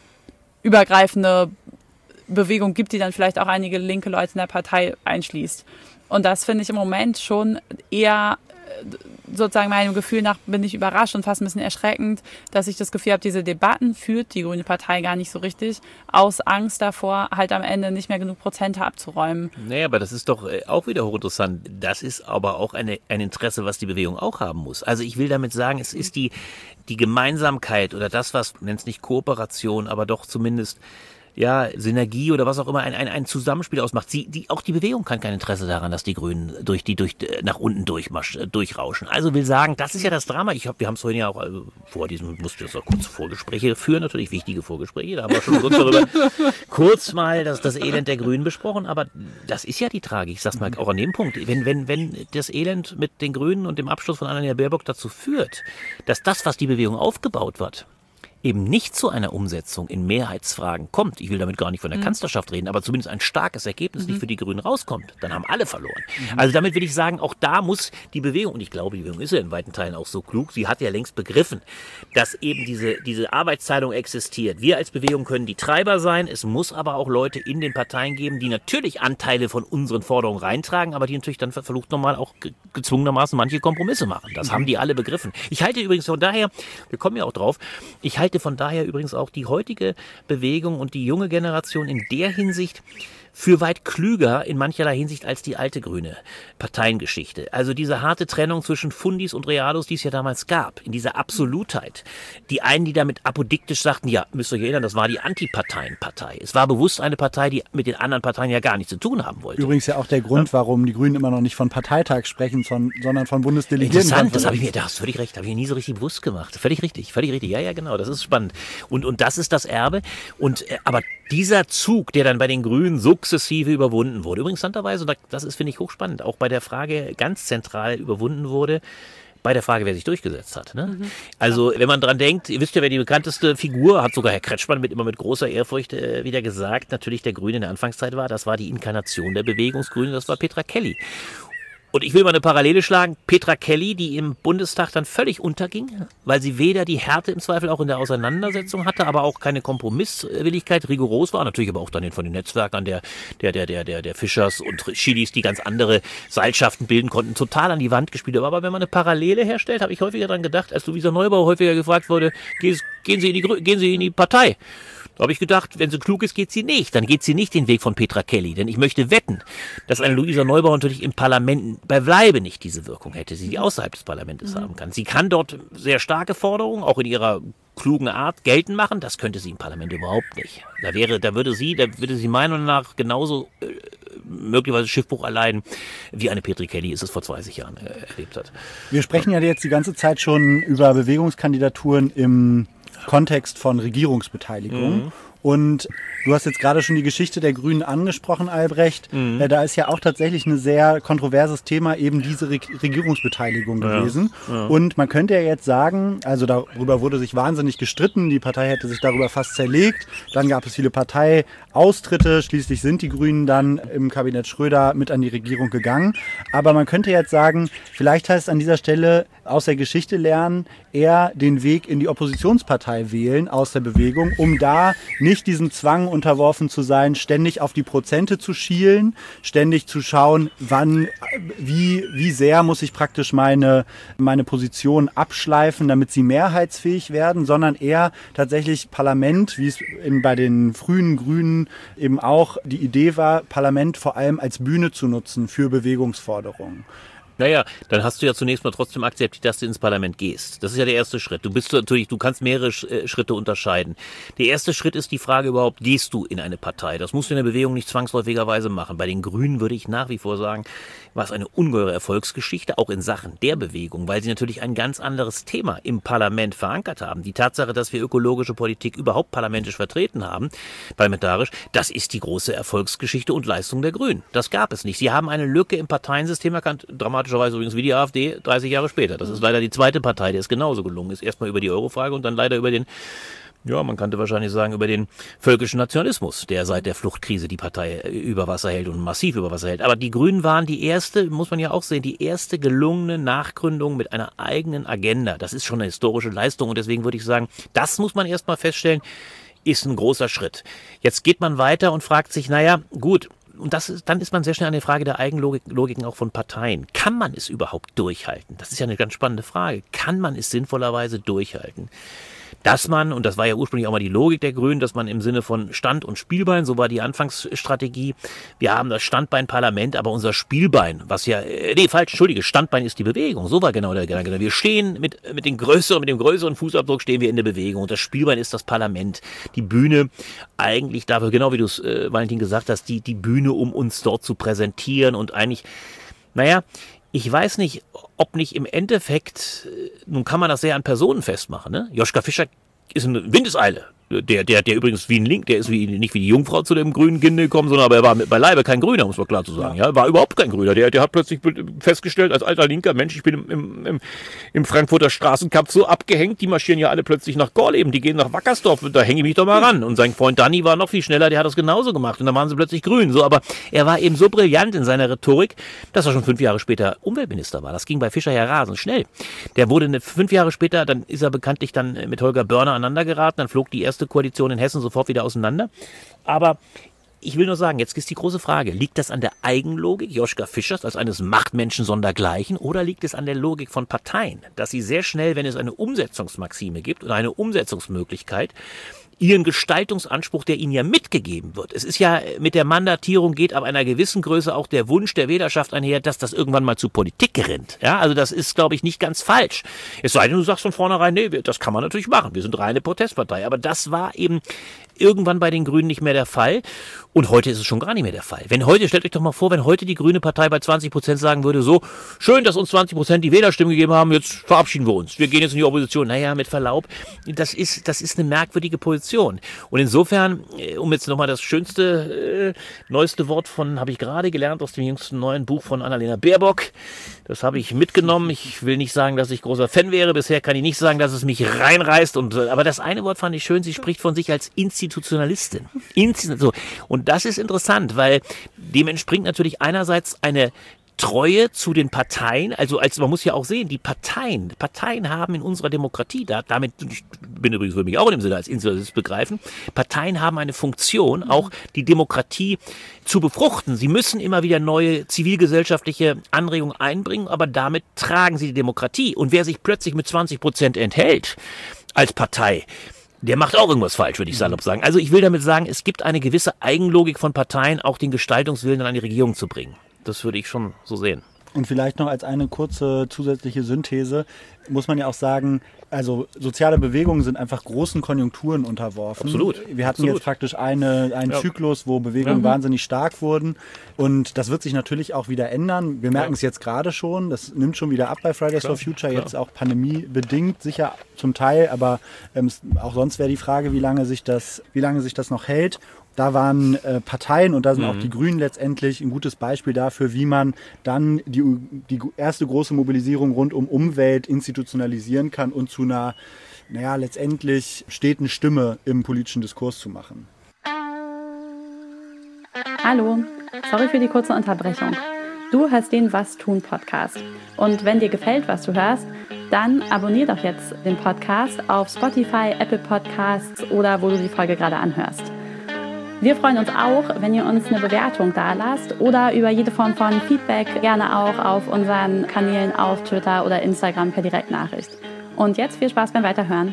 übergreifende Bewegung gibt, die dann vielleicht auch einige linke Leute in der Partei einschließt. Und das finde ich im Moment schon eher, sozusagen meinem Gefühl nach, bin ich überrascht und fast ein bisschen erschreckend, dass ich das Gefühl habe, diese Debatten führt die Grüne Partei gar nicht so richtig, aus Angst davor, halt am Ende nicht mehr genug Prozente abzuräumen. Naja, aber das ist doch auch wieder hochinteressant. Das ist aber auch eine, ein Interesse, was die Bewegung auch haben muss. Also ich will damit sagen, es ist die, die Gemeinsamkeit oder das, was, nennt es nicht Kooperation, aber doch zumindest ja, Synergie oder was auch immer, ein, ein, ein Zusammenspiel ausmacht. Sie, die, auch die Bewegung kann kein Interesse daran, dass die Grünen durch die durch nach unten durchmarsch, durchrauschen. Also will sagen, das ist ja das Drama. Ich hab, wir haben es vorhin ja auch, also vor diesem, musste ich das auch kurz Vorgespräche führen, natürlich wichtige Vorgespräche, da haben wir schon kurz darüber kurz mal das, das Elend der Grünen besprochen, aber das ist ja die Tragik, ich sag's mal auch an dem Punkt, wenn, wenn, wenn das Elend mit den Grünen und dem Abschluss von Annalena Baerbock dazu führt, dass das, was die Bewegung aufgebaut wird, eben nicht zu einer Umsetzung in Mehrheitsfragen kommt, ich will damit gar nicht von der mhm. Kanzlerschaft reden, aber zumindest ein starkes Ergebnis mhm. nicht für die Grünen rauskommt, dann haben alle verloren. Mhm. Also damit will ich sagen, auch da muss die Bewegung, und ich glaube, die Bewegung ist ja in weiten Teilen auch so klug, sie hat ja längst begriffen, dass eben diese, diese Arbeitsteilung existiert. Wir als Bewegung können die Treiber sein, es muss aber auch Leute in den Parteien geben, die natürlich Anteile von unseren Forderungen reintragen, aber die natürlich dann verflucht nochmal auch ge- gezwungenermaßen manche Kompromisse machen. Das mhm. haben die alle begriffen. Ich halte übrigens von daher, wir kommen ja auch drauf, ich halte von daher übrigens auch die heutige Bewegung und die junge Generation in der Hinsicht für weit klüger in mancherlei Hinsicht als die alte grüne Parteiengeschichte. Also diese harte Trennung zwischen Fundis und Realos, die es ja damals gab, in dieser Absolutheit. Die einen, die damit apodiktisch sagten, ja, müsst ihr euch erinnern, das war die Antiparteienpartei. Es war bewusst eine Partei, die mit den anderen Parteien ja gar nichts zu tun haben wollte. Übrigens ja auch der Grund, warum die Grünen immer noch nicht von Parteitag sprechen, sondern von Bundesdelegierten. Interessant, das habe ich mir, da hast du völlig recht, habe ich mir nie so richtig bewusst gemacht. Völlig richtig, völlig richtig. Ja, ja, genau, das ist spannend. Und, und das ist das Erbe. Und, äh, aber dieser Zug, der dann bei den Grünen sukzessive überwunden wurde, übrigens interessanterweise, das ist, finde ich, hochspannend, auch bei der Frage ganz zentral überwunden wurde, bei der Frage, wer sich durchgesetzt hat. Ne? Mhm. Also, wenn man dran denkt, ihr wisst ja, wer die bekannteste Figur, hat sogar Herr Kretschmann mit, immer mit großer Ehrfurcht äh, wieder gesagt, natürlich der Grüne in der Anfangszeit war, das war die Inkarnation der Bewegungsgrünen, das war Petra Kelly. Und ich will mal eine Parallele schlagen. Petra Kelly, die im Bundestag dann völlig unterging, weil sie weder die Härte im Zweifel auch in der Auseinandersetzung hatte, aber auch keine Kompromisswilligkeit, rigoros war. Natürlich aber auch dann von den Netzwerkern der, der, der, der, der, der Fischers und Chilis, die ganz andere Seilschaften bilden konnten, total an die Wand gespielt. Aber wenn man eine Parallele herstellt, habe ich häufiger daran gedacht, als Luisa Neubauer häufiger gefragt wurde, gehen Sie in die, gehen Sie in die Partei. Da habe ich gedacht, wenn sie klug ist, geht sie nicht. Dann geht sie nicht den Weg von Petra Kelly. Denn ich möchte wetten, dass eine Luisa Neubauer natürlich im Parlament beileibe nicht diese Wirkung hätte, die sie außerhalb des Parlaments mhm. haben kann. Sie kann dort sehr starke Forderungen, auch in ihrer klugen Art, geltend machen. Das könnte sie im Parlament überhaupt nicht. Da wäre, da würde sie, da würde sie meiner Meinung nach genauso äh, möglicherweise Schiffbruch erleiden, wie eine Petra Kelly es vor zwanzig Jahren äh, erlebt hat. Wir sprechen ja jetzt die ganze Zeit schon über Bewegungskandidaturen im Kontext von Regierungsbeteiligung. Mhm. Und du hast jetzt gerade schon die Geschichte der Grünen angesprochen, Albrecht. Mhm. Äh, da ist ja auch tatsächlich ein sehr kontroverses Thema eben diese Re- Regierungsbeteiligung ja. gewesen. Ja. Und man könnte ja jetzt sagen, also darüber wurde sich wahnsinnig gestritten, die Partei hätte sich darüber fast zerlegt. Dann gab es viele Parteiaustritte, schließlich sind die Grünen dann im Kabinett Schröder mit an die Regierung gegangen. Aber man könnte jetzt sagen, vielleicht heißt es an dieser Stelle aus der Geschichte lernen, eher den Weg in die Oppositionspartei wählen aus der Bewegung, um da nicht diesem Zwang unterworfen zu sein, ständig auf die Prozente zu schielen, ständig zu schauen, wann, wie, wie sehr muss ich praktisch meine, meine Position abschleifen, damit sie mehrheitsfähig werden, sondern eher tatsächlich Parlament, wie es in, bei den frühen Grünen eben auch die Idee war, Parlament vor allem als Bühne zu nutzen für Bewegungsforderungen. Naja, dann hast du ja zunächst mal trotzdem akzeptiert, dass du ins Parlament gehst. Das ist ja der erste Schritt. Du bist natürlich, du kannst mehrere Schritte unterscheiden. Der erste Schritt ist die Frage überhaupt, gehst du in eine Partei? Das musst du in der Bewegung nicht zwangsläufigerweise machen. Bei den Grünen würde ich nach wie vor sagen, war es eine ungeheure Erfolgsgeschichte, auch in Sachen der Bewegung, weil sie natürlich ein ganz anderes Thema im Parlament verankert haben. Die Tatsache, dass wir ökologische Politik überhaupt parlamentisch vertreten haben, parlamentarisch, das ist die große Erfolgsgeschichte und Leistung der Grünen. Das gab es nicht. Sie haben eine Lücke im Parteiensystem erkannt, dramatischerweise übrigens wie die AfD dreißig Jahre später. Das ist leider die zweite Partei, der es genauso gelungen ist. Erstmal über die Eurofrage und dann leider über den, ja, man könnte wahrscheinlich sagen, über den völkischen Nationalismus, der seit der Fluchtkrise die Partei über Wasser hält und massiv über Wasser hält. Aber die Grünen waren die erste, muss man ja auch sehen, die erste gelungene Nachgründung mit einer eigenen Agenda. Das ist schon eine historische Leistung und deswegen würde ich sagen, das muss man erstmal feststellen, ist ein großer Schritt. Jetzt geht man weiter und fragt sich, naja, gut, und das ist, dann ist man sehr schnell an der Frage der Eigenlogiken auch von Parteien. Kann man es überhaupt durchhalten? Das ist ja eine ganz spannende Frage. Kann man es sinnvollerweise durchhalten? Dass man, und das war ja ursprünglich auch mal die Logik der Grünen, dass man im Sinne von Stand- und Spielbein, so war die Anfangsstrategie, wir haben das Standbein-Parlament, aber unser Spielbein, was ja, nee, falsch, entschuldige, Standbein ist die Bewegung, so war genau der Gedanke. Wir stehen mit, mit, den größeren, mit dem größeren Fußabdruck stehen wir in der Bewegung und das Spielbein ist das Parlament. Die Bühne eigentlich dafür, genau wie du es, äh, Valentin, gesagt hast, die, die Bühne, um uns dort zu präsentieren und eigentlich, naja, ich weiß nicht, ob nicht im Endeffekt, nun kann man das sehr an Personen festmachen, ne? Joschka Fischer ist eine Windeseile. Der, der, der übrigens wie ein Link, der ist wie, nicht wie die Jungfrau zu dem grünen Kind gekommen, sondern aber er war mit beileibe kein Grüner, muss man klar zu sagen. Ja, er war überhaupt kein Grüner. Der, der hat plötzlich festgestellt, als alter linker Mensch, ich bin im, im, im, im Frankfurter Straßenkampf so abgehängt, die marschieren ja alle plötzlich nach Gorleben, die gehen nach Wackersdorf, da hänge ich mich doch mal ran. Und sein Freund Danny war noch viel schneller, der hat das genauso gemacht und dann waren sie plötzlich grün. So, aber er war eben so brillant in seiner Rhetorik, dass er schon fünf Jahre später Umweltminister war. Das ging bei Fischer ja rasend schnell. Der wurde eine, fünf Jahre später, dann ist er bekanntlich dann mit Holger Börner aneinander geraten, dann flog die erste Koalition in Hessen sofort wieder auseinander. Aber ich will nur sagen, jetzt ist die große Frage, liegt das an der Eigenlogik Joschka Fischers als eines Machtmenschen sondergleichen oder liegt es an der Logik von Parteien, dass sie sehr schnell, wenn es eine Umsetzungsmaxime gibt oder eine Umsetzungsmöglichkeit, ihren Gestaltungsanspruch, der ihnen ja mitgegeben wird. Es ist ja, mit der Mandatierung geht ab einer gewissen Größe auch der Wunsch der Wählerschaft einher, dass das irgendwann mal zu Politik gerinnt. Ja, also das ist, glaube ich, nicht ganz falsch. Es sei denn, du sagst von vornherein, nee, das kann man natürlich machen. Wir sind reine Protestpartei. Aber das war eben irgendwann bei den Grünen nicht mehr der Fall. Und heute ist es schon gar nicht mehr der Fall. Wenn heute, stellt euch doch mal vor, wenn heute die Grüne Partei bei zwanzig Prozent sagen würde, so, schön, dass uns zwanzig Prozent die Wählerstimmen gegeben haben, jetzt verabschieden wir uns. Wir gehen jetzt in die Opposition. Naja, mit Verlaub, das ist, das ist eine merkwürdige Position. Und insofern, um jetzt nochmal das schönste, äh, neueste Wort von, habe ich gerade gelernt aus dem jüngsten neuen Buch von Annalena Baerbock. Das habe ich mitgenommen. Ich will nicht sagen, dass ich großer Fan wäre. Bisher kann ich nicht sagen, dass es mich reinreißt. Und, aber das eine Wort fand ich schön. Sie spricht von sich als Institutionalistin. Insti- so. Und das ist interessant, weil dem entspringt natürlich einerseits eine Treue zu den Parteien, also als man muss ja auch sehen, die Parteien, Parteien haben in unserer Demokratie, da, damit, ich bin übrigens für mich auch in dem Sinne als Institutionalist begreifen, Parteien haben eine Funktion, auch die Demokratie zu befruchten. Sie müssen immer wieder neue zivilgesellschaftliche Anregungen einbringen, aber damit tragen sie die Demokratie. Und wer sich plötzlich mit zwanzig Prozent enthält als Partei, der macht auch irgendwas falsch, würde ich salopp sagen. Also ich will damit sagen, es gibt eine gewisse Eigenlogik von Parteien, auch den Gestaltungswillen an die Regierung zu bringen. Das würde ich schon so sehen. Und vielleicht noch als eine kurze zusätzliche Synthese muss man ja auch sagen, also soziale Bewegungen sind einfach großen Konjunkturen unterworfen. Absolut. Wir hatten Absolut. jetzt praktisch eine, einen ja. Zyklus, wo Bewegungen ja. wahnsinnig stark wurden. Und das wird sich natürlich auch wieder ändern. Wir merken ja. es jetzt gerade schon. Das nimmt schon wieder ab bei Fridays klar, for Future. Klar. Jetzt auch pandemiebedingt sicher zum Teil. Aber ähm, auch sonst wäre die Frage, wie lange sich das, wie lange sich das noch hält. Da waren äh, Parteien und da sind mhm. auch die Grünen letztendlich ein gutes Beispiel dafür, wie man dann die, die erste große Mobilisierung rund um Umwelt institutionalisieren kann und zu einer, naja, letztendlich steten Stimme im politischen Diskurs zu machen. Hallo, sorry für die kurze Unterbrechung. Du hörst den Was tun Podcast. Und wenn dir gefällt, was du hörst, dann abonnier doch jetzt den Podcast auf Spotify, Apple Podcasts oder wo du die Folge gerade anhörst. Wir freuen uns auch, wenn ihr uns eine Bewertung dalasst oder über jede Form von Feedback, gerne auch auf unseren Kanälen auf Twitter oder Instagram per Direktnachricht. Und jetzt viel Spaß beim Weiterhören.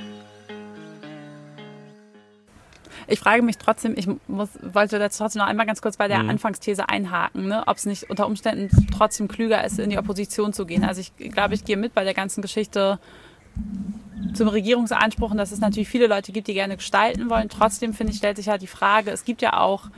Ich frage mich trotzdem, ich muss, wollte jetzt trotzdem noch einmal ganz kurz bei der mhm. Anfangsthese einhaken, ne, ob es nicht unter Umständen trotzdem klüger ist, in die Opposition zu gehen. Also ich glaube, ich gehe mit bei der ganzen Geschichte zum Regierungsanspruch, dass es natürlich viele Leute gibt, die gerne gestalten wollen. Trotzdem, finde ich, stellt sich ja die Frage, es gibt ja auch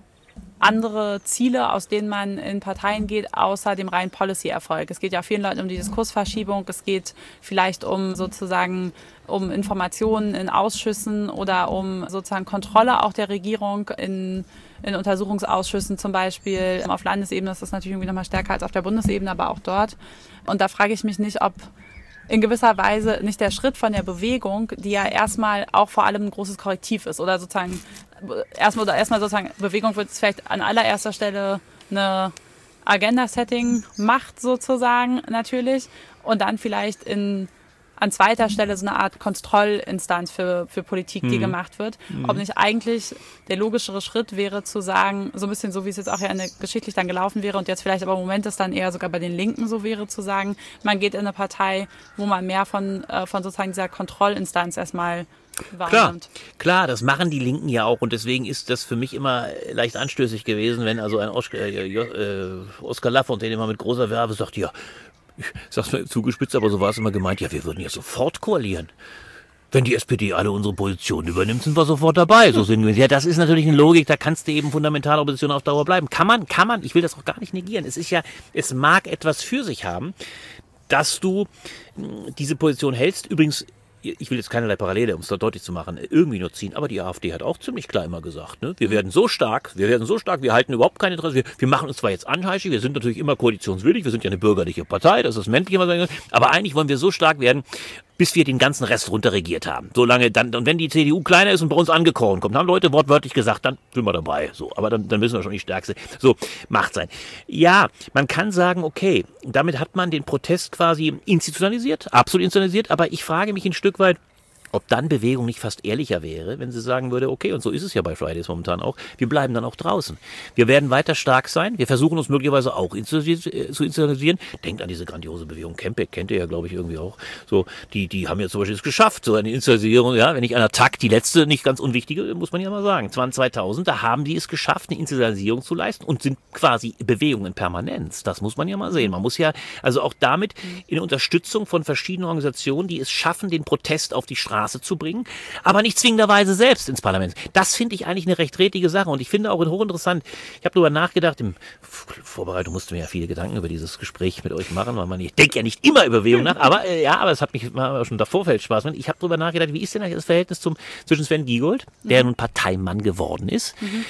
andere Ziele, aus denen man in Parteien geht, außer dem reinen Policy-Erfolg. Es geht ja vielen Leuten um die Diskursverschiebung, es geht vielleicht um sozusagen um Informationen in Ausschüssen oder um sozusagen Kontrolle auch der Regierung in, in Untersuchungsausschüssen zum Beispiel. Auf Landesebene ist das natürlich irgendwie nochmal stärker als auf der Bundesebene, aber auch dort. Und da frage ich mich nicht, ob in gewisser Weise nicht der Schritt von der Bewegung, die ja erstmal auch vor allem ein großes Korrektiv ist oder sozusagen erstmal oder erstmal sozusagen Bewegung wird es vielleicht an allererster Stelle eine Agenda-Setting macht sozusagen natürlich und dann vielleicht in an zweiter Stelle so eine Art Kontrollinstanz für, für Politik, die mhm. gemacht wird. Mhm. Ob nicht eigentlich der logischere Schritt wäre zu sagen, so ein bisschen so wie es jetzt auch ja in der, geschichtlich dann gelaufen wäre und jetzt vielleicht aber im Moment es dann eher sogar bei den Linken so wäre, zu sagen, man geht in eine Partei, wo man mehr von, äh, von sozusagen dieser Kontrollinstanz erstmal wahrnimmt. Klar, klar, das machen die Linken ja auch und deswegen ist das für mich immer leicht anstößig gewesen, wenn also ein Oskar, äh, äh, Oskar Lafontaine immer mit großer Werbe sagt, ja, ich sag's mal zugespitzt, aber so war es immer gemeint, ja, wir würden ja sofort koalieren. Wenn die S P D alle unsere Positionen übernimmt, sind wir sofort dabei. So sind wir. Ja, das ist natürlich eine Logik, da kannst du eben fundamentale Opposition auf Dauer bleiben. Kann man, kann man, ich will das auch gar nicht negieren. Es ist ja, es mag etwas für sich haben, dass du diese Position hältst. Übrigens, ich will jetzt keinerlei Parallele, um es da deutlich zu machen, irgendwie nur ziehen, aber die AfD hat auch ziemlich klar immer gesagt, ne? Wir werden so stark, wir werden so stark, wir halten überhaupt kein Interesse, wir, wir machen uns zwar jetzt anheischig, wir sind natürlich immer koalitionswillig, wir sind ja eine bürgerliche Partei, das ist männlich immer sagen, aber eigentlich wollen wir so stark werden, bis wir den ganzen Rest runterregiert haben. Solange dann, und wenn die C D U kleiner ist und bei uns angekorn kommt, haben Leute wortwörtlich gesagt, dann sind wir dabei. So, aber dann, dann müssen wir schon die Stärkste. So, macht sein. Ja, man kann sagen, okay, damit hat man den Protest quasi institutionalisiert, absolut institutionalisiert, aber ich frage mich ein Stück weit, ob dann Bewegung nicht fast ehrlicher wäre, wenn sie sagen würde, okay, und so ist es ja bei Fridays momentan auch, wir bleiben dann auch draußen. Wir werden weiter stark sein, wir versuchen uns möglicherweise auch zu institutionalisieren. Denkt an diese grandiose Bewegung Campek, kennt ihr ja, glaube ich, irgendwie auch. So, die, die haben ja zum Beispiel es geschafft, so eine Institutionalisierung, ja, wenn nicht einer Takt, die letzte, nicht ganz unwichtige, muss man ja mal sagen, zweitausend, da haben die es geschafft, eine Institutionalisierung zu leisten und sind quasi Bewegungen in Permanenz. Das muss man ja mal sehen. Man muss ja, also auch damit in Unterstützung von verschiedenen Organisationen, die es schaffen, den Protest auf die Straße zu bringen, aber nicht zwingenderweise selbst ins Parlament. Das finde ich eigentlich eine recht redliche Sache und ich finde auch hochinteressant, ich habe darüber nachgedacht, in Vorbereitung musste mir ja viele Gedanken über dieses Gespräch mit euch machen, weil man, ich denke ja nicht immer über Bewegung nach, aber äh, ja, aber es hat mich mal schon davor fällt Spaß gemacht. Ich habe darüber nachgedacht, wie ist denn eigentlich das Verhältnis zum, zwischen Sven Giegold, der mhm. nun Parteimann geworden ist, mhm.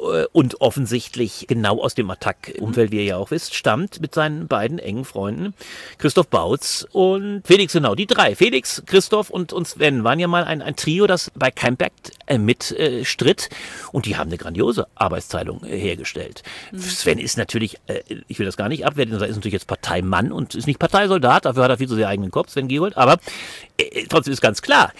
und offensichtlich genau aus dem Attac-Umfeld, wie ihr ja auch wisst, stammt mit seinen beiden engen Freunden Christoph Bautz und Felix Genau. Die drei, Felix, Christoph und, und Sven, waren ja mal ein, ein Trio, das bei Campek äh, mit äh, stritt und die haben eine grandiose Arbeitsteilung äh, hergestellt. Mhm. Sven ist natürlich, äh, ich will das gar nicht abwerten, er ist natürlich jetzt Parteimann und ist nicht Parteisoldat, dafür hat er viel zu sehr eigenen Kopf, Sven Giegold, aber äh, trotzdem ist ganz klar,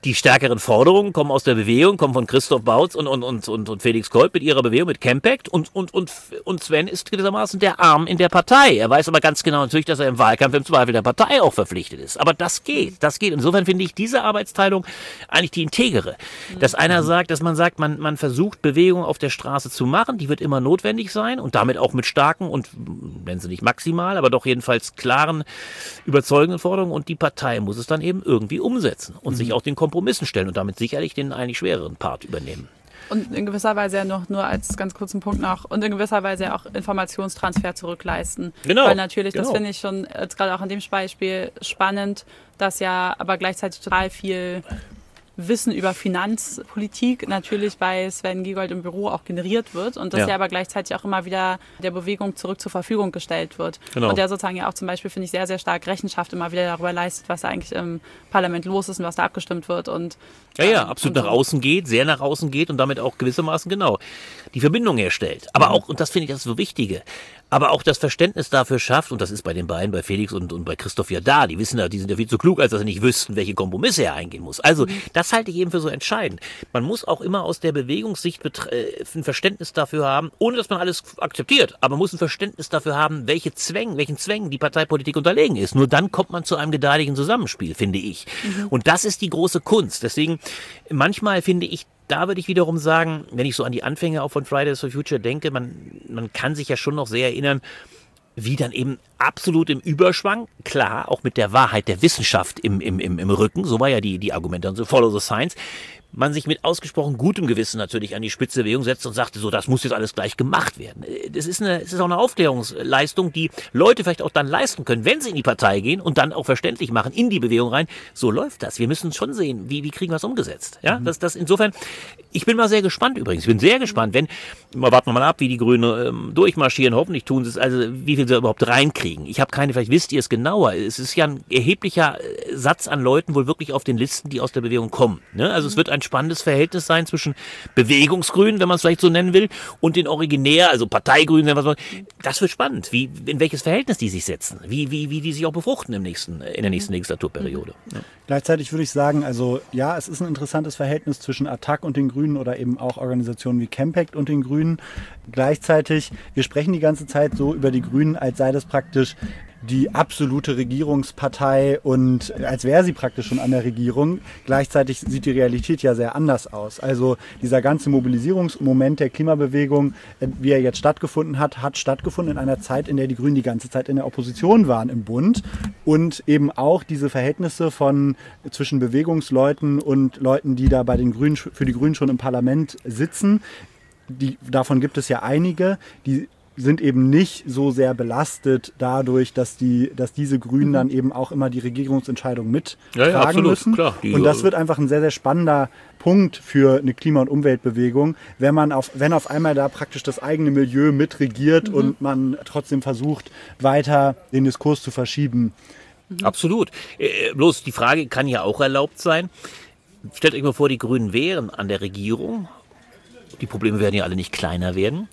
Die stärkeren Forderungen kommen aus der Bewegung, kommen von Christoph Bautz und, und, und, und, und Felix Kolb mit ihrer Bewegung, mit Campact. Und, und, und, und Sven ist gewissermaßen der Arm in der Partei. Er weiß aber ganz genau natürlich, dass er im Wahlkampf im Zweifel der Partei auch verpflichtet ist. Aber das geht, das geht. Insofern finde ich diese Arbeitsteilung eigentlich die integere. Dass einer sagt, dass man sagt, man, man versucht Bewegung auf der Straße zu machen, die wird immer notwendig sein und damit auch mit starken und, nennen sie nicht maximal, aber doch jedenfalls klaren, überzeugenden Forderungen. Und die Partei muss es dann eben irgendwie umsetzen und mhm. sich auch den Kompromissen stellen und damit sicherlich den eigentlich schwereren Part übernehmen. Und in gewisser Weise ja noch, nur als ganz kurzen Punkt noch, und in gewisser Weise auch Informationstransfer zurückleisten. Genau. Weil natürlich, genau. das finde ich schon jetzt gerade auch an dem Beispiel spannend, dass ja aber gleichzeitig total viel Wissen über Finanzpolitik natürlich bei Sven Giegold im Büro auch generiert wird und das ja. ja aber gleichzeitig auch immer wieder der Bewegung zurück zur Verfügung gestellt wird. Genau. Und der sozusagen ja auch zum Beispiel, finde ich, sehr, sehr stark Rechenschaft immer wieder darüber leistet, was da eigentlich im Parlament los ist und was da abgestimmt wird. Und, ja, ja, ähm, absolut so. Nach außen geht, sehr nach außen geht und damit auch gewissermaßen genau die Verbindung herstellt. Aber auch, und das finde ich das so Wichtige, aber auch das Verständnis dafür schafft, und das ist bei den beiden, bei Felix und, und bei Christoph ja da, die wissen ja, die sind ja viel zu klug, als dass sie nicht wüssten, welche Kompromisse er eingehen muss. Also, mhm. das halte ich eben für so entscheidend. Man muss auch immer aus der Bewegungssicht ein Verständnis dafür haben, ohne dass man alles akzeptiert, aber man muss ein Verständnis dafür haben, welche Zwängen, welchen Zwängen die Parteipolitik unterlegen ist. Nur dann kommt man zu einem gedeihlichen Zusammenspiel, finde ich. Mhm. Und das ist die große Kunst. Deswegen, manchmal finde ich, da würde ich wiederum sagen, wenn ich so an die Anfänge auch von Fridays for Future denke, man, man kann sich ja schon noch sehr erinnern, wie dann eben absolut im Überschwang, klar, auch mit der Wahrheit der Wissenschaft im, im, im, im Rücken, so war ja die, die Argumente, so follow the science, man sich mit ausgesprochen gutem Gewissen natürlich an die Spitze der Bewegung setzt und sagte, so, das muss jetzt alles gleich gemacht werden. Das ist eine, das ist auch eine Aufklärungsleistung, die Leute vielleicht auch dann leisten können, wenn sie in die Partei gehen und dann auch verständlich machen, in die Bewegung rein. So läuft das. Wir müssen schon sehen, wie, wie kriegen wir es umgesetzt. Ja, mhm. das, das insofern, ich bin mal sehr gespannt übrigens. Ich bin sehr gespannt, wenn, mal warten wir mal ab, wie die Grünen ähm, durchmarschieren. Hoffentlich tun sie es, also wie viel sie überhaupt reinkriegen. Ich habe keine, vielleicht wisst ihr es genauer. Es ist ja ein erheblicher Satz an Leuten wohl wirklich auf den Listen, die aus der Bewegung kommen. Ne? Also mhm. es wird ein spannendes Verhältnis sein zwischen Bewegungsgrünen, wenn man es vielleicht so nennen will, und den Originär, also Parteigrünen. Das wird spannend, wie, in welches Verhältnis die sich setzen, wie, wie, wie die sich auch befruchten im nächsten, in der nächsten Legislaturperiode. Ja. Gleichzeitig würde ich sagen, also ja, es ist ein interessantes Verhältnis zwischen Attac und den Grünen oder eben auch Organisationen wie Campact und den Grünen. Gleichzeitig, wir sprechen die ganze Zeit so über die Grünen, als sei das praktisch die absolute Regierungspartei und als wäre sie praktisch schon an der Regierung. Gleichzeitig sieht die Realität ja sehr anders aus. Also dieser ganze Mobilisierungsmoment der Klimabewegung, wie er jetzt stattgefunden hat, hat stattgefunden in einer Zeit, in der die Grünen die ganze Zeit in der Opposition waren im Bund und eben auch diese Verhältnisse von zwischen Bewegungsleuten und Leuten, die da bei den Grünen, für die Grünen schon im Parlament sitzen. Die, davon gibt es ja einige, die sind eben nicht so sehr belastet dadurch, dass die, dass diese Grünen mhm. dann eben auch immer die Regierungsentscheidung mittragen ja, ja, absolut, müssen. Klar, die, und das wird einfach ein sehr, sehr spannender Punkt für eine Klima- und Umweltbewegung, wenn man auf, wenn auf einmal da praktisch das eigene Milieu mitregiert mhm. und man trotzdem versucht, weiter den Diskurs zu verschieben. Mhm. Absolut. Äh, bloß die Frage kann ja auch erlaubt sein. Stellt euch mal vor, die Grünen wären an der Regierung. Die Probleme werden ja alle nicht kleiner werden.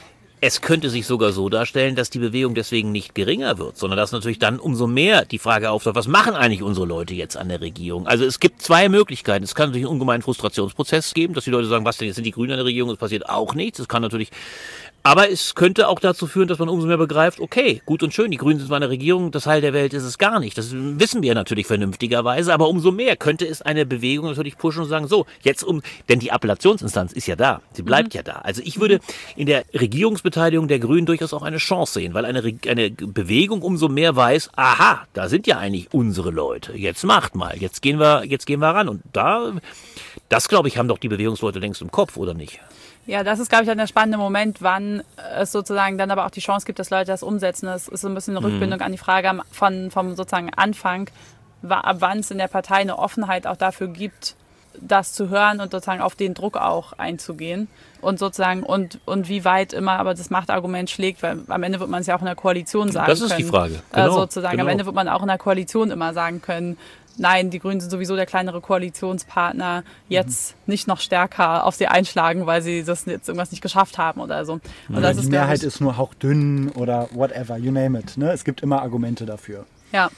Es könnte sich sogar so darstellen, dass die Bewegung deswegen nicht geringer wird, sondern dass natürlich dann umso mehr die Frage auftaucht, was machen eigentlich unsere Leute jetzt an der Regierung? Also es gibt zwei Möglichkeiten. Es kann natürlich einen ungemeinen Frustrationsprozess geben, dass die Leute sagen, was denn, jetzt sind die Grünen an der Regierung, es passiert auch nichts. Es kann natürlich, aber es könnte auch dazu führen, dass man umso mehr begreift, okay, gut und schön, die Grünen sind zwar eine Regierung, das Heil der Welt ist es gar nicht. Das wissen wir natürlich vernünftigerweise, aber umso mehr könnte es eine Bewegung natürlich pushen und sagen, so, jetzt um, denn die Appellationsinstanz ist ja da, sie bleibt mhm. ja da. Also ich würde in der Regierungsbeteiligung der Grünen durchaus auch eine Chance sehen, weil eine, eine Bewegung umso mehr weiß, aha, da sind ja eigentlich unsere Leute, jetzt macht mal, jetzt gehen wir, jetzt gehen wir ran. Und da, das glaube ich, haben doch die Bewegungsleute längst im Kopf, oder nicht? Ja, das ist, glaube ich, dann der spannende Moment, wann es sozusagen dann aber auch die Chance gibt, dass Leute das umsetzen. Das ist so ein bisschen eine Rückbindung mhm. an die Frage von, vom sozusagen Anfang, ab wann es in der Partei eine Offenheit auch dafür gibt, das zu hören und sozusagen auf den Druck auch einzugehen. Und sozusagen, und, und wie weit immer aber das Machtargument schlägt, weil am Ende wird man es ja auch in der Koalition sagen können. Das ist die Frage. Genau, äh, sozusagen, genau. Am Ende wird man auch in der Koalition immer sagen können, nein, die Grünen sind sowieso der kleinere Koalitionspartner, jetzt mhm. nicht noch stärker auf sie einschlagen, weil sie das jetzt irgendwas nicht geschafft haben oder so. Und ja, das die ist, Mehrheit ist nur hauchdünn oder whatever, you name it. Ne? Es gibt immer Argumente dafür. Ja,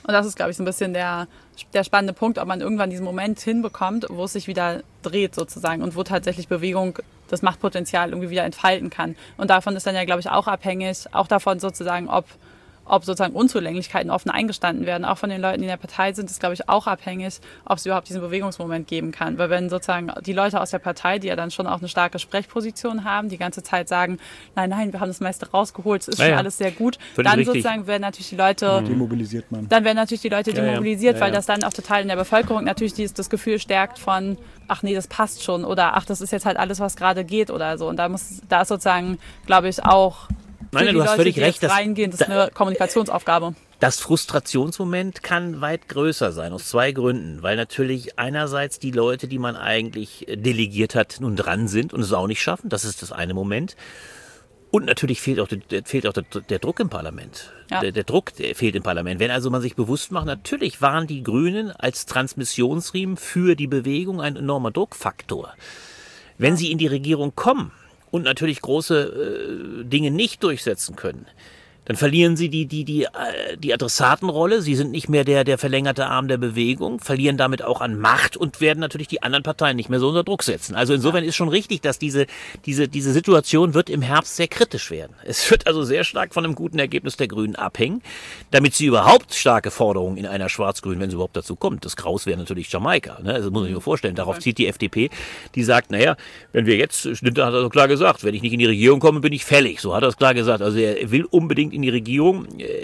Und das ist, glaube ich, so ein bisschen der, der spannende Punkt, ob man irgendwann diesen Moment hinbekommt, wo es sich wieder dreht sozusagen und wo tatsächlich Bewegung das Machtpotenzial irgendwie wieder entfalten kann. Und davon ist dann ja, glaube ich, auch abhängig, auch davon sozusagen, ob ob sozusagen Unzulänglichkeiten offen eingestanden werden, auch von den Leuten, die in der Partei sind, ist, glaube ich, auch abhängig, ob es überhaupt diesen Bewegungsmoment geben kann. Weil wenn sozusagen die Leute aus der Partei, die ja dann schon auch eine starke Sprechposition haben, die ganze Zeit sagen, nein, nein, wir haben das meiste rausgeholt, es ist ja, schon ja. alles sehr gut, Völlig dann richtig. sozusagen werden natürlich die Leute... Demobilisiert man. Dann werden natürlich die Leute demobilisiert, ja, ja. weil das dann auch total in der Bevölkerung natürlich dieses, das Gefühl stärkt von, ach nee, das passt schon oder ach, das ist jetzt halt alles, was gerade geht oder so. Und da muss, da ist sozusagen, glaube ich, auch... Nein, nein, du hast Leute, völlig die recht. Das reingehen, das ist eine Kommunikationsaufgabe. Das Frustrationsmoment kann weit größer sein, aus zwei Gründen. Weil natürlich einerseits die Leute, die man eigentlich delegiert hat, nun dran sind und es auch nicht schaffen. Das ist das eine Moment. Und natürlich fehlt auch, der, fehlt auch der, der Druck im Parlament. Ja. Der, der Druck der fehlt im Parlament. Wenn also man sich bewusst macht, natürlich waren die Grünen als Transmissionsriemen für die Bewegung ein enormer Druckfaktor. Wenn sie in die Regierung kommen, und natürlich große äh, Dinge nicht durchsetzen können, dann verlieren sie die, die, die, die Adressatenrolle. Sie sind nicht mehr der, der verlängerte Arm der Bewegung, verlieren damit auch an Macht und werden natürlich die anderen Parteien nicht mehr so unter Druck setzen. Also insofern ist schon richtig, dass diese, diese, diese Situation wird im Herbst sehr kritisch werden. Es wird also sehr stark von einem guten Ergebnis der Grünen abhängen, damit sie überhaupt starke Forderungen in einer Schwarz-Grün, wenn es überhaupt dazu kommt. Das Graus wäre natürlich Jamaika. Ne? Also muss man sich mal vorstellen. Darauf zieht die F D P, die sagt, naja, wenn wir jetzt, Schlüter hat er so klar gesagt, wenn ich nicht in die Regierung komme, bin ich fällig. So hat er es klar gesagt. Also er will unbedingt in die Regierung.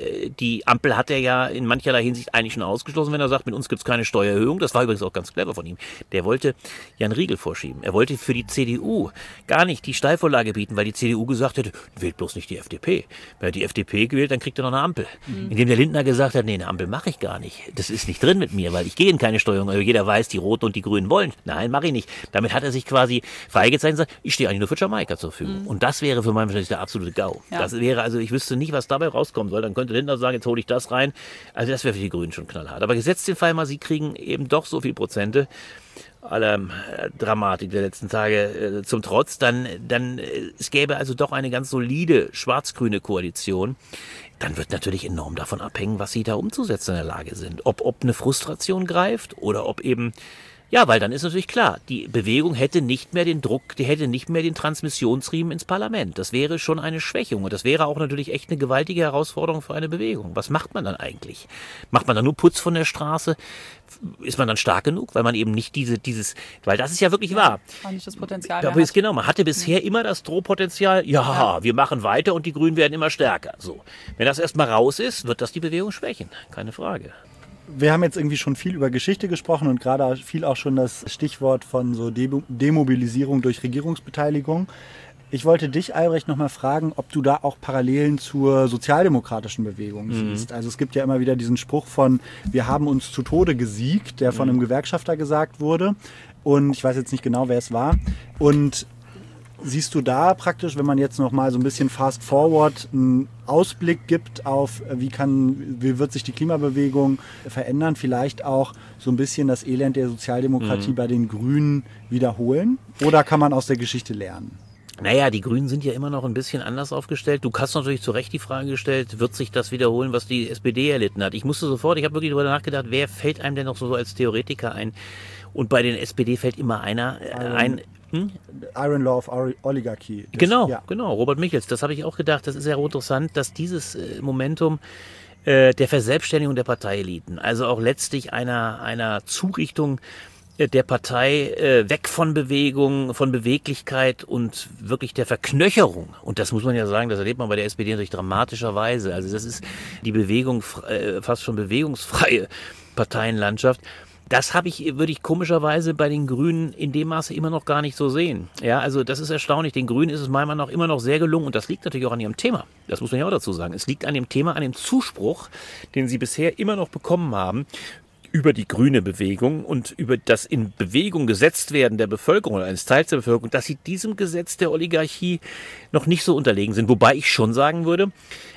Die Ampel hat er ja in mancherlei Hinsicht eigentlich schon ausgeschlossen, wenn er sagt, mit uns gibt es keine Steuererhöhung. Das war übrigens auch ganz clever von ihm. Der wollte ja einen Riegel vorschieben. Er wollte für die C D U gar nicht die Steilvorlage bieten, weil die C D U gesagt hätte, wählt bloß nicht die F D P. Wenn er die F D P gewählt, dann kriegt er noch eine Ampel. Mhm. Indem der Lindner gesagt hat, nee, eine Ampel mache ich gar nicht. Das ist nicht drin mit mir, weil ich gehe in keine Steuerung. Also jeder weiß, die Roten und die Grünen wollen. Nein, mache ich nicht. Damit hat er sich quasi freigezeichnet und gesagt, ich stehe eigentlich nur für Jamaika zur Verfügung. Mhm. Und das wäre für mein Verständnis der absolute GAU. Ja. Das wäre, also ich wüsste nicht, was dabei rauskommen soll. Dann könnte Lindner sagen, jetzt hole ich das rein. Also das wäre für die Grünen schon knallhart. Aber gesetzt den Fall mal, sie kriegen eben doch so viel Prozente, aller äh, Dramatik der letzten Tage äh, zum Trotz, dann, dann äh, es gäbe also doch eine ganz solide schwarz-grüne Koalition. Dann wird natürlich enorm davon abhängen, was sie da umzusetzen in der Lage sind. Ob, ob eine Frustration greift oder ob eben, ja, weil dann ist natürlich klar, die Bewegung hätte nicht mehr den Druck, die hätte nicht mehr den Transmissionsriemen ins Parlament. Das wäre schon eine Schwächung und das wäre auch natürlich echt eine gewaltige Herausforderung für eine Bewegung. Was macht man dann eigentlich? Macht man dann nur Putz von der Straße? Ist man dann stark genug, weil man eben nicht diese, dieses, weil das ist ja wirklich wahr. War nicht das Potenzial. Da ist genau, man hatte bisher immer das Drohpotenzial, ja, ja, wir machen weiter und die Grünen werden immer stärker. So. Wenn das erstmal raus ist, wird das die Bewegung schwächen. Keine Frage. Wir haben jetzt irgendwie schon viel über Geschichte gesprochen und gerade fiel auch schon das Stichwort von so Demobilisierung durch Regierungsbeteiligung. Ich wollte dich, Albrecht, noch mal fragen, ob du da auch Parallelen zur sozialdemokratischen Bewegung mhm. siehst. Also es gibt ja immer wieder diesen Spruch von, wir haben uns zu Tode gesiegt, der von einem Gewerkschafter gesagt wurde. Und ich weiß jetzt nicht genau, wer es war. Und siehst du da praktisch, wenn man jetzt noch mal so ein bisschen fast forward einen Ausblick gibt auf, wie kann, wie wird sich die Klimabewegung verändern, vielleicht auch so ein bisschen das Elend der Sozialdemokratie mhm. bei den Grünen wiederholen? Oder kann man aus der Geschichte lernen? Naja, die Grünen sind ja immer noch ein bisschen anders aufgestellt. Du hast natürlich zu Recht die Frage gestellt, wird sich das wiederholen, was die S P D erlitten hat? Ich musste sofort, ich habe wirklich darüber nachgedacht, wer fällt einem denn noch so als Theoretiker ein? Und bei den S P D fällt immer einer äh, ein... Hm? Iron Law of Oligarchy. Das, genau, ja. genau, Robert Michels. Das habe ich auch gedacht. Das ist ja interessant, dass dieses äh, Momentum äh, der Verselbstständigung der Parteieliten, also auch letztlich einer, einer Zurichtung der Partei äh, weg von Bewegung, von Beweglichkeit und wirklich der Verknöcherung. Und das muss man ja sagen, das erlebt man bei der S P D natürlich dramatischerweise. Also das ist die Bewegung, äh, fast schon bewegungsfreie Parteienlandschaft. Das habe ich, würde ich komischerweise bei den Grünen in dem Maße immer noch gar nicht so sehen. Ja, also das ist erstaunlich. Den Grünen ist es meiner Meinung nach immer noch sehr gelungen und das liegt natürlich auch an ihrem Thema. Das muss man ja auch dazu sagen. Es liegt an dem Thema, an dem Zuspruch, den sie bisher immer noch bekommen haben über die grüne Bewegung und über das in Bewegung gesetzt werden der Bevölkerung oder eines Teils der Bevölkerung, dass sie diesem Gesetz der Oligarchie noch nicht so unterlegen sind. Wobei ich schon sagen würde,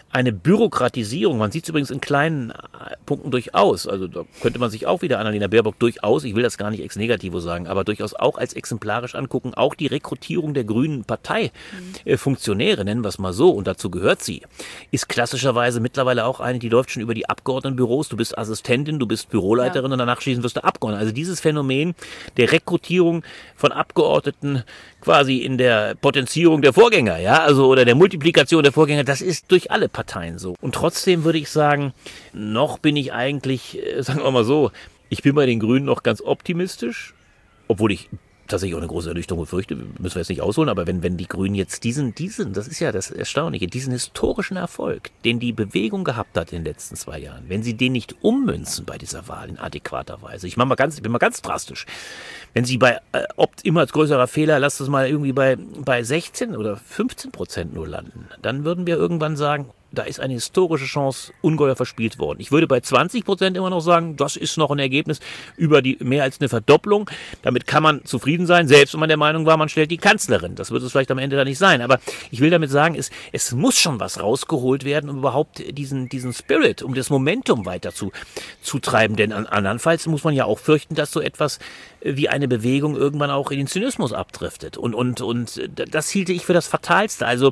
eine Bürokratisierung, man sieht es übrigens in kleinen Punkten durchaus, also da könnte man sich auch wieder Annalena Baerbock durchaus, ich will das gar nicht ex negativo sagen, aber durchaus auch als exemplarisch angucken, auch die Rekrutierung der grünen Parteifunktionäre, nennen wir es mal so, und dazu gehört sie, ist klassischerweise mittlerweile auch eine, die läuft schon über die Abgeordnetenbüros, du bist Assistentin, du bist Büroleiterin, ja, und danach schließlich wirst du Abgeordnete. Also dieses Phänomen der Rekrutierung von Abgeordneten quasi in der Potenzierung der Vorgänger, ja, also oder der Multiplikation der Vorgänger, das ist durch alle Parteien so. Und trotzdem würde ich sagen, noch bin ich eigentlich, sagen wir mal so, ich bin bei den Grünen noch ganz optimistisch, obwohl ich tatsächlich auch eine große Ernüchterung befürchte, müssen wir jetzt nicht ausholen, aber wenn, wenn die Grünen jetzt diesen, diesen, das ist ja das Erstaunliche, diesen historischen Erfolg, den die Bewegung gehabt hat in den letzten zwei Jahren, wenn sie den nicht ummünzen bei dieser Wahl in adäquater Weise, ich mach mal ganz, ich bin mal ganz drastisch, wenn sie bei, äh, ob immer als größerer Fehler, lasst es mal irgendwie bei, bei sechzehn oder fünfzehn Prozent nur landen, dann würden wir irgendwann sagen, da ist eine historische Chance ungeheuer verspielt worden. Ich würde bei zwanzig Prozent immer noch sagen, das ist noch ein Ergebnis über die mehr als eine Verdopplung. Damit kann man zufrieden sein, selbst wenn man der Meinung war, man stellt die Kanzlerin. Das wird es vielleicht am Ende da nicht sein. Aber ich will damit sagen, es, es muss schon was rausgeholt werden, um überhaupt diesen, diesen Spirit, um das Momentum weiter zu, zu treiben. Denn an, andernfalls muss man ja auch fürchten, dass so etwas wie eine Bewegung irgendwann auch in den Zynismus abdriftet. Und, und, und das hielte ich für das Fatalste. Also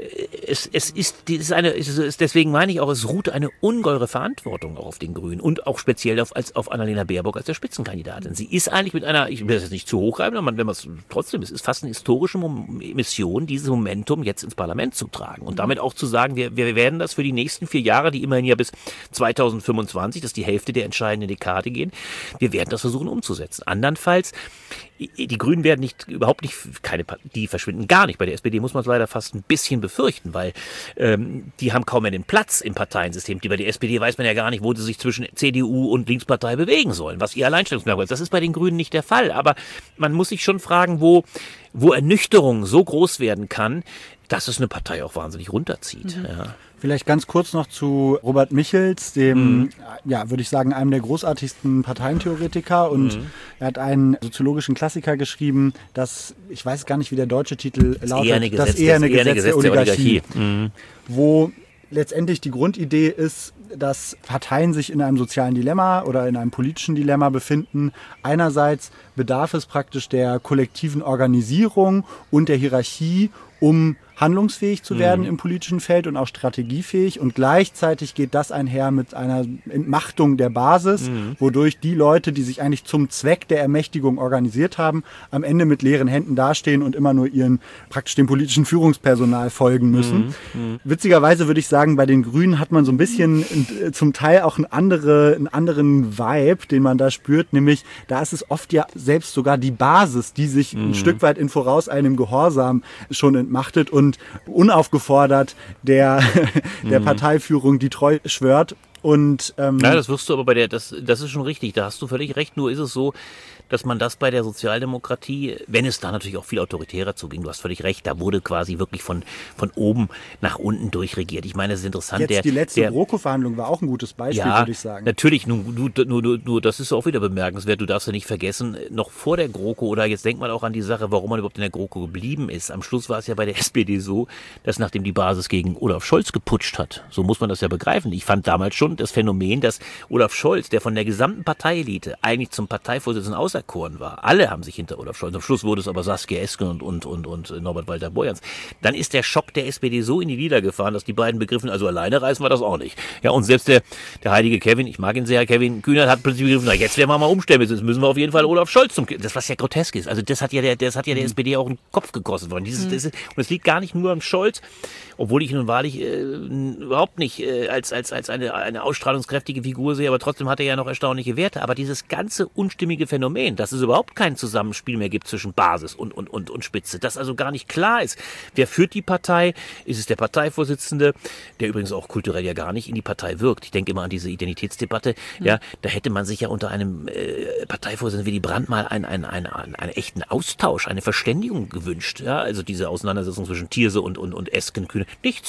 es, es ist, es ist eine, es ist, deswegen meine ich auch, es ruht eine ungeheure Verantwortung auch auf den Grünen und auch speziell auf, als, auf Annalena Baerbock als der Spitzenkandidatin. Sie ist eigentlich mit einer, ich will das jetzt nicht zu hoch reiben, aber wenn man es trotzdem, es ist fast eine historische Mission, dieses Momentum jetzt ins Parlament zu tragen und damit auch zu sagen, wir, wir werden das für die nächsten vier Jahre, die immerhin ja bis zweitausendfünfundzwanzig, das ist die Hälfte der entscheidenden Dekade gehen, wir werden das versuchen umzusetzen. Andernfalls, die Grünen werden nicht, überhaupt nicht, keine, die verschwinden gar nicht. Bei der S P D muss man es leider fast ein bisschen befürchten, weil ähm, die haben kaum mehr den Platz im Parteiensystem. Die, bei der S P D weiß man ja gar nicht, wo sie sich zwischen C D U und Linkspartei bewegen sollen, was ihr Alleinstellungsmerkmal ist. Das ist bei den Grünen nicht der Fall. Aber man muss sich schon fragen, wo, wo Ernüchterung so groß werden kann, dass es eine Partei auch wahnsinnig runterzieht. Mhm. Ja. Vielleicht ganz kurz noch zu Robert Michels, dem, mhm. ja, würde ich sagen, einem der großartigsten Parteientheoretiker. Und mhm. er hat einen soziologischen Klassiker geschrieben, das, ich weiß gar nicht, wie der deutsche Titel das lautet, eherne Gesetz, das eherne das Gesetz, Gesetz der Oligarchie, der Oligarchie. Mhm. wo letztendlich die Grundidee ist, dass Parteien sich in einem sozialen Dilemma oder in einem politischen Dilemma befinden. Einerseits bedarf es praktisch der kollektiven Organisierung und der Hierarchie, um handlungsfähig zu werden mhm. im politischen Feld und auch strategiefähig. Und gleichzeitig geht das einher mit einer Entmachtung der Basis, mhm. wodurch die Leute, die sich eigentlich zum Zweck der Ermächtigung organisiert haben, am Ende mit leeren Händen dastehen und immer nur ihren praktisch dem politischen Führungspersonal folgen müssen. Mhm. Witzigerweise würde ich sagen, bei den Grünen hat man so ein bisschen zum Teil auch einen, andere, einen anderen Vibe, den man da spürt, nämlich da ist es oft ja selbst sogar die Basis, die sich mhm. ein Stück weit in vorauseilendem Gehorsam schon entmachtet und unaufgefordert der, der mhm. Parteiführung die Treu schwört. Und, ähm, ja, das wirst du aber bei der, das, das ist schon richtig, da hast du völlig recht, nur ist es so, dass man das bei der Sozialdemokratie, wenn es da natürlich auch viel autoritärer zuging, du hast völlig recht, da wurde quasi wirklich von, von oben nach unten durchregiert. Ich meine, es ist interessant. Jetzt der, die letzte der, GroKo-Verhandlung war auch ein gutes Beispiel, ja, würde ich sagen. Natürlich, nur, nur, nur, nur das ist auch wieder bemerkenswert, du darfst ja nicht vergessen, noch vor der GroKo, oder jetzt denk mal auch an die Sache, warum man überhaupt in der GroKo geblieben ist. Am Schluss war es ja bei der S P D so, dass nachdem die Basis gegen Olaf Scholz geputscht hat, so muss man das ja begreifen. Ich fand damals schon das Phänomen, dass Olaf Scholz, der von der gesamten Parteielite eigentlich zum Parteivorsitzenden auserkoren war, alle haben sich hinter Olaf Scholz. Am Schluss wurde es aber Saskia Esken und, und, und, und Norbert Walter-Borjans. Dann ist der Schock der S P D so in die Lieder gefahren, dass die beiden begriffen, also alleine reißen wir das auch nicht. Ja, und selbst der, der heilige Kevin, ich mag ihn sehr, Kevin Kühnert, hat plötzlich begriffen, na, jetzt werden wir mal umstellen, jetzt müssen wir auf jeden Fall Olaf Scholz zum, das was ja grotesk ist. Also das hat ja der, das hat ja der mhm. S P D auch einen Kopf gekostet worden. Dieses, mhm. das ist, und es liegt gar nicht nur am Scholz, obwohl ich ihn nun wahrlich äh, überhaupt nicht äh, als, als, als eine, eine ausstrahlungskräftige Figur sehe, aber trotzdem hat er ja noch erstaunliche Werte. Aber dieses ganze unstimmige Phänomen, dass es überhaupt kein Zusammenspiel mehr gibt zwischen Basis und, und, und, und Spitze, dass also gar nicht klar ist, wer führt die Partei, ist es der Parteivorsitzende, der übrigens auch kulturell ja gar nicht in die Partei wirkt. Ich denke immer an diese Identitätsdebatte, mhm. ja, da hätte man sich ja unter einem äh, Parteivorsitzenden wie die Brandt mal einen, einen, einen, einen, einen echten Austausch, eine Verständigung gewünscht, ja, also diese Auseinandersetzung zwischen Thierse und, und, und Esken, Kühne, nichts.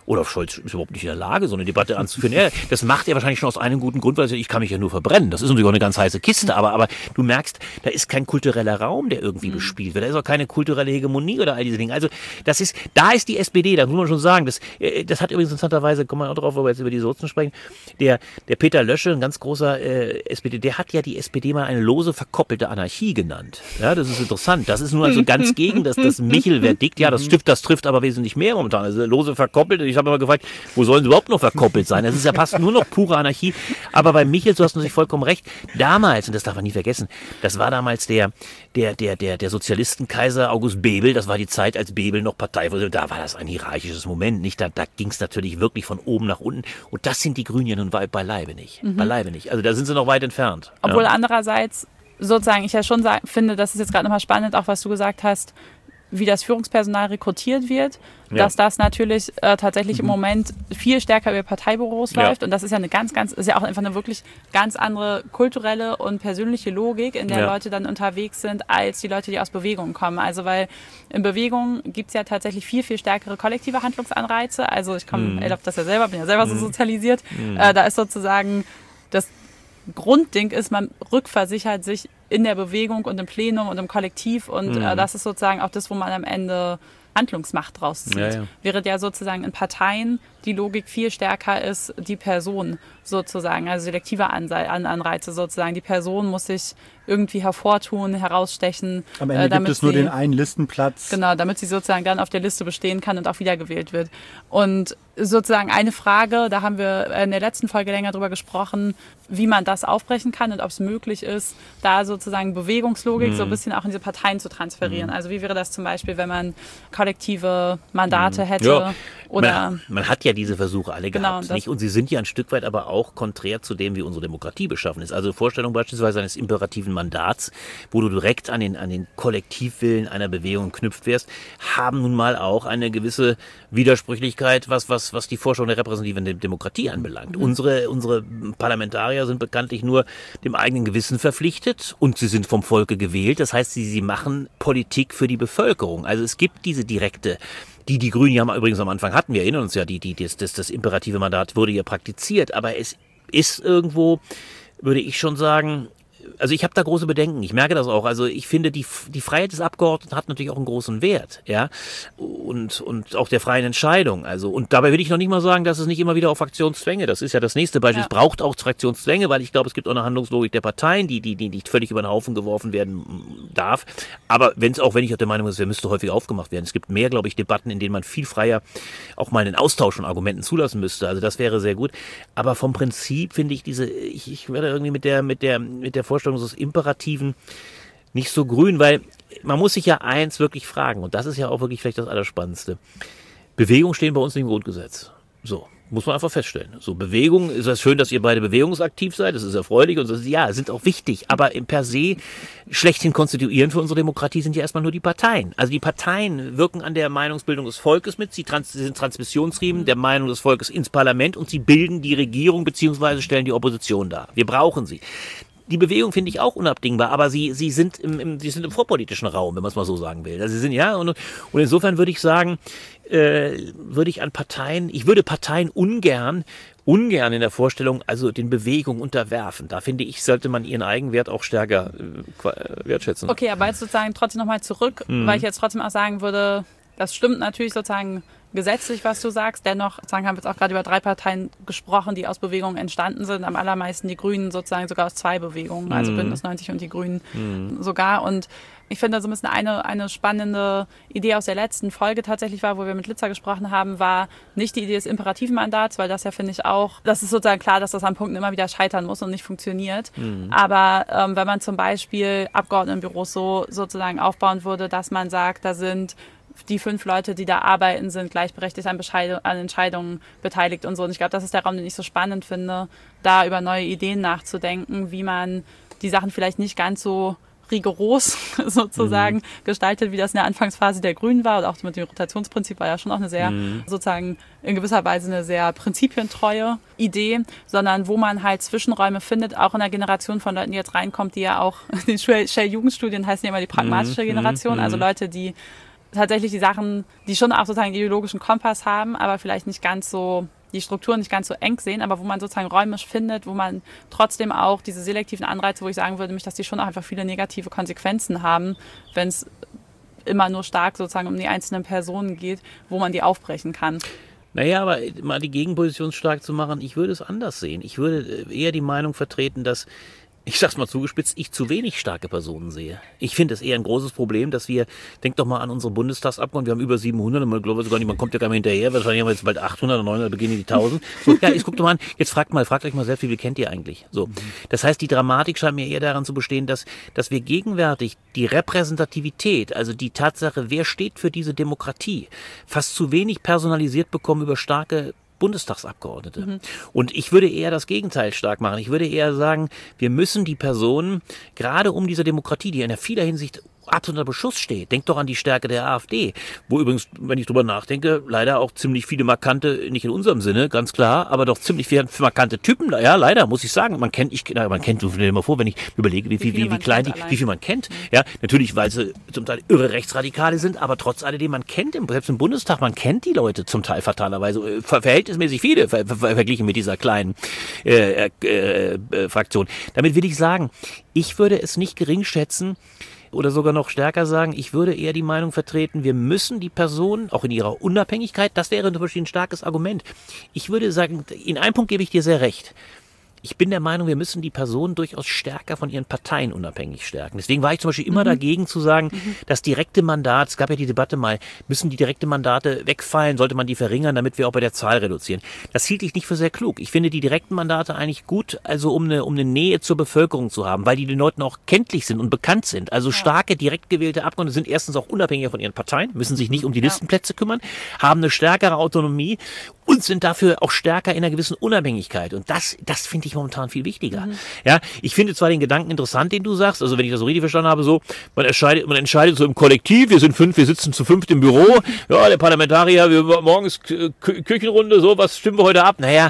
Olaf Scholz ist überhaupt nicht in der Lage, so eine Debatte anzuführen. Ja, das macht er wahrscheinlich schon aus einem guten Grund, weil er sagt, ich kann mich ja nur verbrennen. Das ist natürlich auch eine ganz heiße Kiste, aber, aber du merkst, da ist kein kultureller Raum, der irgendwie mhm. bespielt wird. Da ist auch keine kulturelle Hegemonie oder all diese Dinge. Also das ist, da ist die S P D, da muss man schon sagen, das, das hat übrigens interessanterweise, kommen wir auch drauf, wo wir jetzt über die Sozen sprechen, der, der Peter Löschel, ein ganz großer äh, S P D, der hat ja die S P D mal eine lose verkoppelte Anarchie genannt. Ja, das ist interessant. Das ist nur also ganz gegen das, das Michel-Verdikt. Ja, das trifft, das trifft aber wesentlich mehr momentan. Also lose verkoppelt. Ich habe immer gefragt, wo sollen sie überhaupt noch verkoppelt sein? Das ist ja fast nur noch pure Anarchie. Aber bei Michel, du hast natürlich vollkommen recht, damals, und das darf man nie vergessen, das war damals der, der, der, der, der Sozialistenkaiser August Bebel, das war die Zeit, als Bebel noch Partei war. Da war das ein hierarchisches Moment. Nicht? Da, da ging es natürlich wirklich von oben nach unten. Und das sind die Grünen ja nun beileibe nicht. Mhm. Beileibe nicht. Also da sind sie noch weit entfernt. Obwohl ja. andererseits sozusagen ich ja schon sagen, finde, das ist jetzt gerade nochmal spannend, auch was du gesagt hast, wie das Führungspersonal rekrutiert wird, ja. dass das natürlich äh, tatsächlich mhm. im Moment viel stärker über Parteibüros ja. läuft und das ist ja eine ganz, ganz, ist ja auch einfach eine wirklich ganz andere kulturelle und persönliche Logik, in der ja. Leute dann unterwegs sind, als die Leute, die aus Bewegungen kommen. Also weil in Bewegungen gibt es ja tatsächlich viel, viel stärkere kollektive Handlungsanreize. Also ich komme, mhm. erlaubt das ja selber, bin ja selber mhm. so sozialisiert. Mhm. Äh, da ist sozusagen das Grundding ist, man rückversichert sich in der Bewegung und im Plenum und im Kollektiv und mhm. äh, das ist sozusagen auch das, wo man am Ende Handlungsmacht draus zieht. Ja, ja. Während ja sozusagen in Parteien die Logik viel stärker ist, die Person sozusagen, also selektive Anreize sozusagen. Die Person muss sich irgendwie hervortun, herausstechen. Am Ende äh, damit gibt es nur sie, den einen Listenplatz. Genau, damit sie sozusagen dann auf der Liste bestehen kann und auch wiedergewählt wird. Und sozusagen eine Frage, da haben wir in der letzten Folge länger drüber gesprochen, wie man das aufbrechen kann und ob es möglich ist, da sozusagen Bewegungslogik mhm. so ein bisschen auch in diese Parteien zu transferieren. Mhm. Also wie wäre das zum Beispiel, wenn man kollektive Mandate mhm. hätte? Ja. Oder man, man hat ja diese Versuche alle genau, gehabt, nicht? Und sie sind ja ein Stück weit aber auch konträr zu dem, wie unsere Demokratie beschaffen ist. Also Vorstellung beispielsweise eines imperativen Mandats, wo du direkt an den, an den Kollektivwillen einer Bewegung knüpft wirst, haben nun mal auch eine gewisse Widersprüchlichkeit, was, was, was die Vorstellung der repräsentativen Demokratie anbelangt. Mhm. Unsere, unsere Parlamentarier sind bekanntlich nur dem eigenen Gewissen verpflichtet und sie sind vom Volke gewählt. Das heißt, sie, sie machen Politik für die Bevölkerung. Also es gibt diese direkte Die, die Grünen ja übrigens am Anfang hatten, wir erinnern uns ja, die, die, das, das, das imperative Mandat wurde ja praktiziert, aber es ist irgendwo, würde ich schon sagen, also ich habe da große Bedenken, ich merke das auch, also ich finde, die, die Freiheit des Abgeordneten hat natürlich auch einen großen Wert, ja, und, und auch der freien Entscheidung, also, und dabei will ich noch nicht mal sagen, dass es nicht immer wieder auf Fraktionszwänge, das ist ja das nächste Beispiel, ja. Es braucht auch Fraktionszwänge, weil ich glaube, es gibt auch eine Handlungslogik der Parteien, die, die, die nicht völlig über den Haufen geworfen werden darf, aber wenn es auch, wenn ich auch der Meinung bin, es müsste häufiger aufgemacht werden, es gibt mehr, glaube ich, Debatten, in denen man viel freier auch mal einen Austausch von Argumenten zulassen müsste, also das wäre sehr gut, aber vom Prinzip finde ich diese, ich, ich werde irgendwie mit der, mit der, mit der Vorstellung des Imperativen nicht so grün, weil man muss sich ja eins wirklich fragen und das ist ja auch wirklich vielleicht das Allerspannendste. Bewegungen stehen bei uns nicht im Grundgesetz. So, muss man einfach feststellen. So, Bewegung, ist es schön, dass ihr beide bewegungsaktiv seid, das ist erfreulich und das ist, ja, sind auch wichtig, aber im per se schlechthin konstituierend für unsere Demokratie sind ja erstmal nur die Parteien. Also die Parteien wirken an der Meinungsbildung des Volkes mit, sie, trans- sie sind Transmissionsriemen der Meinung des Volkes ins Parlament und sie bilden die Regierung beziehungsweise stellen die Opposition dar. Wir brauchen sie. Die Bewegung finde ich auch unabdingbar, aber sie, sie sind im, im, sie sind im vorpolitischen Raum, wenn man es mal so sagen will. Also sie sind, ja, und, und insofern würde ich sagen, äh, würde ich an Parteien, ich würde Parteien ungern, ungern in der Vorstellung, also den Bewegungen unterwerfen. Da finde ich, sollte man ihren Eigenwert auch stärker äh, wertschätzen. Okay, aber jetzt sozusagen trotzdem nochmal zurück, mhm. weil ich jetzt trotzdem auch sagen würde, das stimmt natürlich sozusagen gesetzlich, was du sagst. Dennoch sozusagen haben wir jetzt auch gerade über drei Parteien gesprochen, die aus Bewegungen entstanden sind. Am allermeisten die Grünen sozusagen sogar aus zwei Bewegungen, also mhm. Bündnis neunzig und die Grünen mhm. sogar. Und ich finde, so ein bisschen eine, eine spannende Idee aus der letzten Folge tatsächlich war, wo wir mit Litzer gesprochen haben, war nicht die Idee des imperativen Mandats, weil das ja, finde ich, auch, das ist sozusagen klar, dass das an Punkten immer wieder scheitern muss und nicht funktioniert. Mhm. Aber ähm, wenn man zum Beispiel Abgeordnetenbüros so sozusagen aufbauen würde, dass man sagt, da sind die fünf Leute, die da arbeiten, sind gleichberechtigt an, Bescheid- an Entscheidungen beteiligt und so. Und ich glaube, das ist der Raum, den ich so spannend finde, da über neue Ideen nachzudenken, wie man die Sachen vielleicht nicht ganz so rigoros sozusagen mhm. gestaltet, wie das in der Anfangsphase der Grünen war. Oder auch mit dem Rotationsprinzip war ja schon auch eine sehr, mhm. sozusagen in gewisser Weise eine sehr prinzipientreue Idee, sondern wo man halt Zwischenräume findet, auch in der Generation von Leuten, die jetzt reinkommt, die ja auch, die Shell-Jugendstudien heißen ja immer die pragmatische Generation, mhm. also Leute, die tatsächlich die Sachen, die schon auch sozusagen einen ideologischen Kompass haben, aber vielleicht nicht ganz so, die Strukturen nicht ganz so eng sehen, aber wo man sozusagen räumisch findet, wo man trotzdem auch diese selektiven Anreize, wo ich sagen würde, nämlich, dass die schon auch einfach viele negative Konsequenzen haben, wenn es immer nur stark sozusagen um die einzelnen Personen geht, wo man die aufbrechen kann. Naja, aber mal die Gegenposition stark zu machen, ich würde es anders sehen. Ich würde eher die Meinung vertreten, dass, ich sag's mal zugespitzt, ich zu wenig starke Personen sehe. Ich finde es eher ein großes Problem, dass wir, denk doch mal an unsere Bundestagsabgeordneten, wir haben über siebenhundert, und man glaubt sogar nicht, man kommt ja gar nicht mehr hinterher, wahrscheinlich haben wir jetzt bald achthundert oder neunhundert, beginnen die tausend. So, ja, jetzt guckt doch mal an, jetzt fragt mal, fragt euch mal selbst, wie viel kennt ihr eigentlich? So. Das heißt, die Dramatik scheint mir eher daran zu bestehen, dass, dass wir gegenwärtig die Repräsentativität, also die Tatsache, wer steht für diese Demokratie, fast zu wenig personalisiert bekommen über starke Bundestagsabgeordnete. Mhm. Und ich würde eher das Gegenteil stark machen. Ich würde eher sagen, wir müssen die Personen, gerade um diese Demokratie, die in vieler Hinsicht absoluter Beschuss steht. Denkt doch an die Stärke der AfD, wo übrigens, wenn ich drüber nachdenke, leider auch ziemlich viele markante, nicht in unserem Sinne, ganz klar, aber doch ziemlich viele markante Typen, ja, leider, muss ich sagen. Man kennt, ich, man kennt, stell dir mal vor, wenn ich überlege, wie, wie, wie, wie klein die, allein. wie viel man kennt. Ja, natürlich, weil sie zum Teil irre Rechtsradikale sind, aber trotz alledem, man kennt, im, selbst im Bundestag, man kennt die Leute zum Teil fatalerweise, ver verhältnismäßig viele, ver ver verglichen mit dieser kleinen äh, äh, äh, Fraktion. Damit will ich sagen, ich würde es nicht gering schätzen, oder sogar noch stärker sagen, ich würde eher die Meinung vertreten, wir müssen die Person, auch in ihrer Unabhängigkeit, das wäre zum Beispiel ein starkes Argument. Ich würde sagen, in einem Punkt gebe ich dir sehr recht. Ich bin der Meinung, wir müssen die Personen durchaus stärker von ihren Parteien unabhängig stärken. Deswegen war ich zum Beispiel immer mhm. dagegen zu sagen, mhm. das direkte Mandat, es gab ja die Debatte mal, müssen die direkte Mandate wegfallen, sollte man die verringern, damit wir auch bei der Zahl reduzieren. Das hielt ich nicht für sehr klug. Ich finde die direkten Mandate eigentlich gut, also um eine, um eine Nähe zur Bevölkerung zu haben, weil die den Leuten auch kenntlich sind und bekannt sind. Also starke, direkt gewählte Abgeordnete sind erstens auch unabhängiger von ihren Parteien, müssen sich nicht um die Listenplätze kümmern, haben eine stärkere Autonomie und sind dafür auch stärker in einer gewissen Unabhängigkeit. Und das, das finde ich momentan viel wichtiger. Mhm. Ja, ich finde zwar den Gedanken interessant, den du sagst, also wenn ich das so richtig verstanden habe, so, man entscheidet, man entscheidet so im Kollektiv, wir sind fünf, wir sitzen zu fünft im Büro, ja, der Parlamentarier, wir morgens Küchenrunde, so, was stimmen wir heute ab? Naja,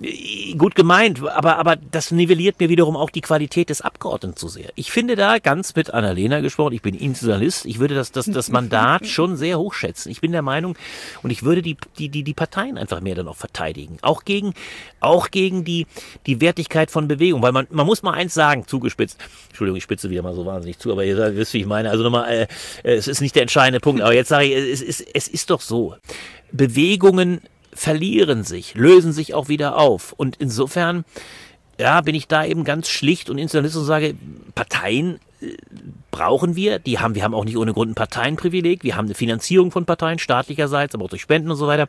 gut gemeint, aber, aber das nivelliert mir wiederum auch die Qualität des Abgeordneten zu sehr. Ich finde da ganz mit Annalena gesprochen, ich bin Institutionalist, ich würde das, das, das Mandat schon sehr hochschätzen. Ich bin der Meinung, und ich würde die, die, die, die Parteien einfach mehr dann auch verteidigen. Auch gegen, auch gegen die, die Wertigkeit von Bewegung. Weil man, man muss mal eins sagen, zugespitzt. Entschuldigung, ich spitze wieder mal so wahnsinnig zu, aber ihr wisst, wie ich meine. Also nochmal, äh, es ist nicht der entscheidende Punkt. Aber jetzt sage ich, es ist, es ist doch so. Bewegungen verlieren sich, lösen sich auch wieder auf. Und insofern, ja, bin ich da eben ganz schlicht und Institutionalist und sage, Parteien brauchen wir, die haben, wir haben auch nicht ohne Grund ein Parteienprivileg, wir haben eine Finanzierung von Parteien, staatlicherseits, aber auch durch Spenden und so weiter.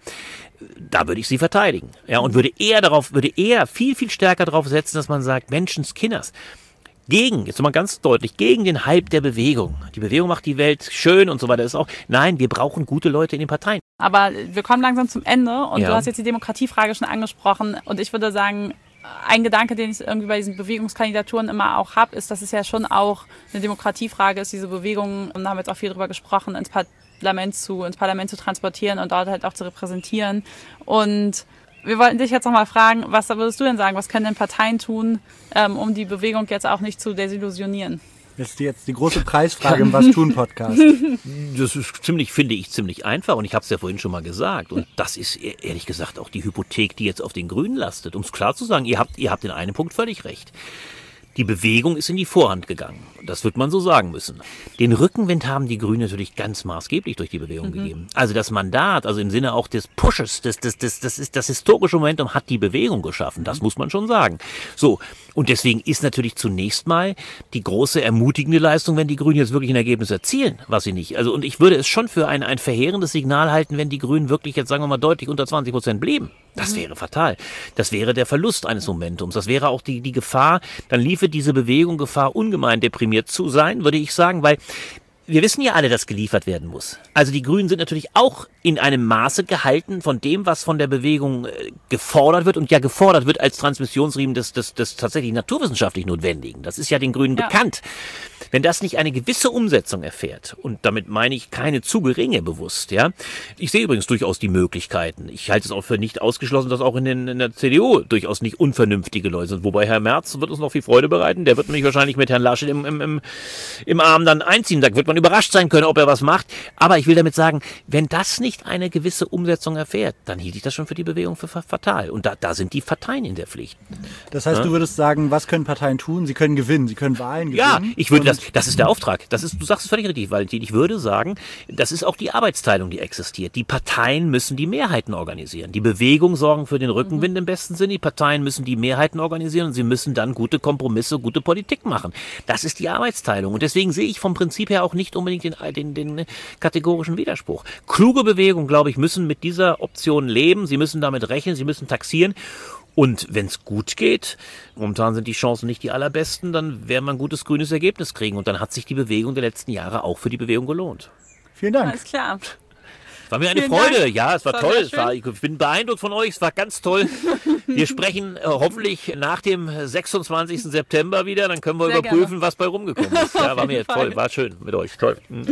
Da würde ich sie verteidigen. Ja, und würde eher darauf, würde eher viel, viel stärker darauf setzen, dass man sagt, Menschenskinders, gegen, jetzt mal ganz deutlich, gegen den Hype der Bewegung. Die Bewegung macht die Welt schön und so weiter. Das ist auch, nein, wir brauchen gute Leute in den Parteien. Aber wir kommen langsam zum Ende und ja. Du hast jetzt die Demokratiefrage schon angesprochen und ich würde sagen, ein Gedanke, den ich irgendwie bei diesen Bewegungskandidaturen immer auch habe, ist, dass es ja schon auch eine Demokratiefrage ist, diese Bewegungen, und da haben wir jetzt auch viel drüber gesprochen, ins Parlament zu, ins Parlament zu transportieren und dort halt auch zu repräsentieren. Und wir wollten dich jetzt nochmal fragen, was würdest du denn sagen, was können denn Parteien tun, ähm, um die Bewegung jetzt auch nicht zu desillusionieren? Das ist jetzt die große Preisfrage im Was-tun-Podcast. Das ist ziemlich, finde ich, ziemlich einfach und ich habe es ja vorhin schon mal gesagt. Und das ist ehrlich gesagt auch die Hypothek, die jetzt auf den Grünen lastet. Um es klar zu sagen, ihr habt, ihr habt in einem Punkt völlig recht. Die Bewegung ist in die Vorhand gegangen. Das wird man so sagen müssen. Den Rückenwind haben die Grünen natürlich ganz maßgeblich durch die Bewegung mhm. gegeben. Also das Mandat, also im Sinne auch des Pushes, das, das, das, das, ist, das historische Momentum hat die Bewegung geschaffen. Das muss man schon sagen. So, und deswegen ist natürlich zunächst mal die große ermutigende Leistung, wenn die Grünen jetzt wirklich ein Ergebnis erzielen, was sie nicht. Also und ich würde es schon für ein, ein verheerendes Signal halten, wenn die Grünen wirklich jetzt, sagen wir mal, deutlich unter zwanzig Prozent blieben. Das wäre fatal. Das wäre der Verlust eines Momentums. Das wäre auch die, die Gefahr, dann liefe diese Bewegung Gefahr, ungemein deprimiert zu sein, würde ich sagen, weil wir wissen ja alle, dass geliefert werden muss. Also die Grünen sind natürlich auch in einem Maße gehalten von dem, was von der Bewegung äh, gefordert wird und ja gefordert wird als Transmissionsriemen des, des, des tatsächlich naturwissenschaftlich Notwendigen. Das ist ja den Grünen ja. bekannt. wenn das nicht eine gewisse Umsetzung erfährt, und damit meine ich keine zu geringe bewusst, ja. Ich sehe übrigens durchaus die Möglichkeiten. Ich halte es auch für nicht ausgeschlossen, dass auch in, den, in der C D U durchaus nicht unvernünftige Leute sind. Wobei Herr Merz wird uns noch viel Freude bereiten. Der wird mich wahrscheinlich mit Herrn Laschet im, im, im, im Arm dann einziehen. Da wird man überrascht sein können, ob er was macht. Aber ich will damit sagen, wenn das nicht eine gewisse Umsetzung erfährt, dann hielt ich das schon für die Bewegung für fatal. Und da, da sind die Parteien in der Pflicht. Das heißt, ja? Du würdest sagen, was können Parteien tun? Sie können gewinnen, sie können Wahlen gewinnen. Ja, ich würde das, das ist der Auftrag. Das ist, du sagst es völlig richtig, Valentin. Ich würde sagen, das ist auch die Arbeitsteilung, die existiert. Die Parteien müssen die Mehrheiten organisieren. Die Bewegungen sorgen für den Rückenwind im besten Sinne. Die Parteien müssen die Mehrheiten organisieren und sie müssen dann gute Kompromisse, gute Politik machen. Das ist die Arbeitsteilung. Und deswegen sehe ich vom Prinzip her auch nicht unbedingt den, den, den kategorischen Widerspruch. Kluge Bewegungen, glaube ich, müssen mit dieser Option leben. Sie müssen damit rechnen, sie müssen taxieren. Und wenn es gut geht, momentan sind die Chancen nicht die allerbesten, dann werden wir ein gutes grünes Ergebnis kriegen. Und dann hat sich die Bewegung der letzten Jahre auch für die Bewegung gelohnt. Vielen Dank. Alles klar. War mir eine Vielen Freude. Dank. Ja, es war War toll. sehr Es war, ich bin beeindruckt von euch. Es war ganz toll. Wir sprechen äh, hoffentlich nach dem sechsundzwanzigsten September wieder. Dann können wir Sehr überprüfen, gerne. was bei rumgekommen ist. Ja, war mir jeden Fall. toll. War schön mit euch. Toll. Mhm.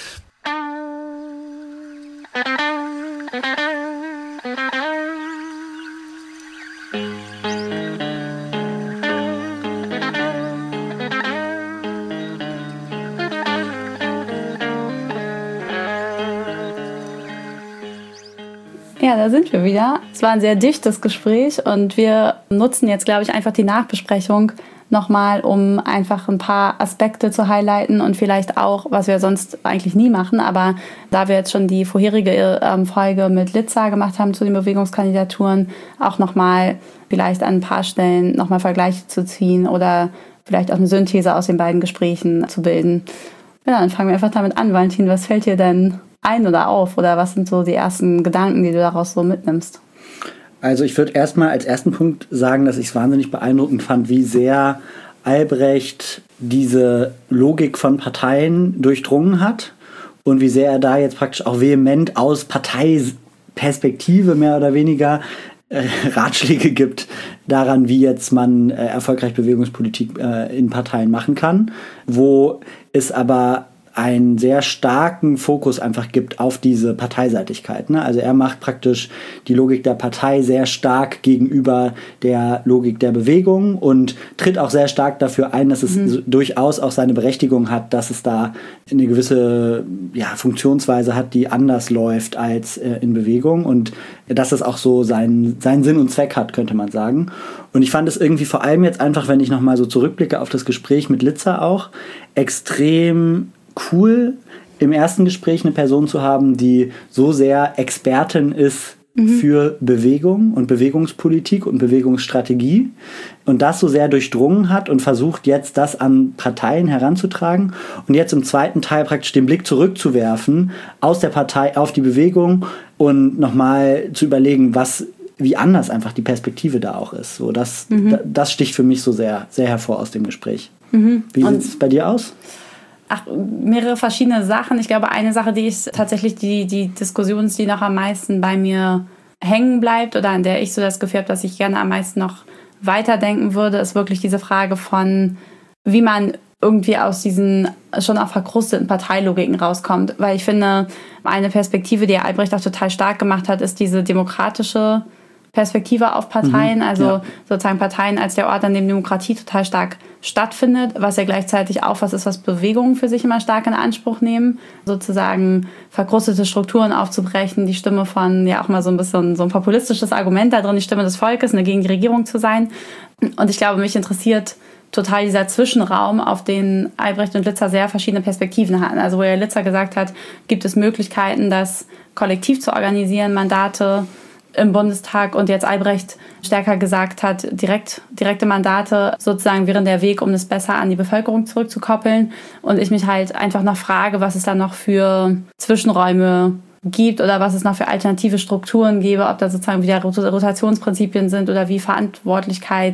Ja, da sind wir wieder. Es war ein sehr dichtes Gespräch und wir nutzen jetzt, glaube ich, einfach die Nachbesprechung nochmal, um einfach ein paar Aspekte zu highlighten und vielleicht auch, was wir sonst eigentlich nie machen, aber da wir jetzt schon die vorherige ähm, Folge mit Litza gemacht haben zu den Bewegungskandidaturen, auch nochmal vielleicht an ein paar Stellen nochmal Vergleiche zu ziehen oder vielleicht auch eine Synthese aus den beiden Gesprächen zu bilden. Ja, dann fangen wir einfach damit an. Valentin, was fällt dir denn ein oder auf? Oder was sind so die ersten Gedanken, die du daraus so mitnimmst? Also ich würde erstmal als ersten Punkt sagen, dass ich es wahnsinnig beeindruckend fand, wie sehr Albrecht diese Logik von Parteien durchdrungen hat und wie sehr er da jetzt praktisch auch vehement aus Parteiperspektive mehr oder weniger äh, Ratschläge gibt daran, wie jetzt man äh, erfolgreich Bewegungspolitik äh, in Parteien machen kann, wo es aber einen sehr starken Fokus einfach gibt auf diese Parteiseitigkeit. Ne? Also er macht praktisch die Logik der Partei sehr stark gegenüber der Logik der Bewegung und tritt auch sehr stark dafür ein, dass es mhm. durchaus auch seine Berechtigung hat, dass es da eine gewisse ja, Funktionsweise hat, die anders läuft als äh, in Bewegung und dass es auch so seinen, seinen Sinn und Zweck hat, könnte man sagen. Und ich fand es irgendwie vor allem jetzt einfach, wenn ich nochmal so zurückblicke auf das Gespräch mit Litza auch, extrem cool, im ersten Gespräch eine Person zu haben, die so sehr Expertin ist mhm. für Bewegung und Bewegungspolitik und Bewegungsstrategie und das so sehr durchdrungen hat und versucht jetzt das an Parteien heranzutragen und jetzt im zweiten Teil praktisch den Blick zurückzuwerfen aus der Partei auf die Bewegung und nochmal zu überlegen, was wie anders einfach die Perspektive da auch ist. So, das, mhm. das sticht für mich so sehr, sehr hervor aus dem Gespräch. Mhm. Wie sieht es bei dir aus? Ach, mehrere verschiedene Sachen. Ich glaube, eine Sache, die ist tatsächlich die, die Diskussion, die noch am meisten bei mir hängen bleibt oder an der ich so das Gefühl habe, dass ich gerne am meisten noch weiterdenken würde, ist wirklich diese Frage von, wie man irgendwie aus diesen schon auch verkrusteten Parteilogiken rauskommt. Weil ich finde, eine Perspektive, die Albrecht auch total stark gemacht hat, ist diese demokratische Perspektive auf Parteien, mhm, also ja. sozusagen Parteien als der Ort, an dem Demokratie total stark stattfindet, was ja gleichzeitig auch was ist, was Bewegungen für sich immer stark in Anspruch nehmen, sozusagen verkrustete Strukturen aufzubrechen, die Stimme von, ja auch mal so ein bisschen so ein populistisches Argument da drin, die Stimme des Volkes, ne, gegen die Regierung zu sein. Und ich glaube, mich interessiert total dieser Zwischenraum, auf den Albrecht und Litza sehr verschiedene Perspektiven hatten. Also wo ja Litza gesagt hat, gibt es Möglichkeiten, das kollektiv zu organisieren, Mandate im Bundestag und jetzt Albrecht stärker gesagt hat, direkt, direkte Mandate sozusagen wären der Weg, um das besser an die Bevölkerung zurückzukoppeln. Und ich mich halt einfach noch frage, was es da noch für Zwischenräume gibt oder was es noch für alternative Strukturen gäbe, ob da sozusagen wieder Rotationsprinzipien sind oder wie Verantwortlichkeit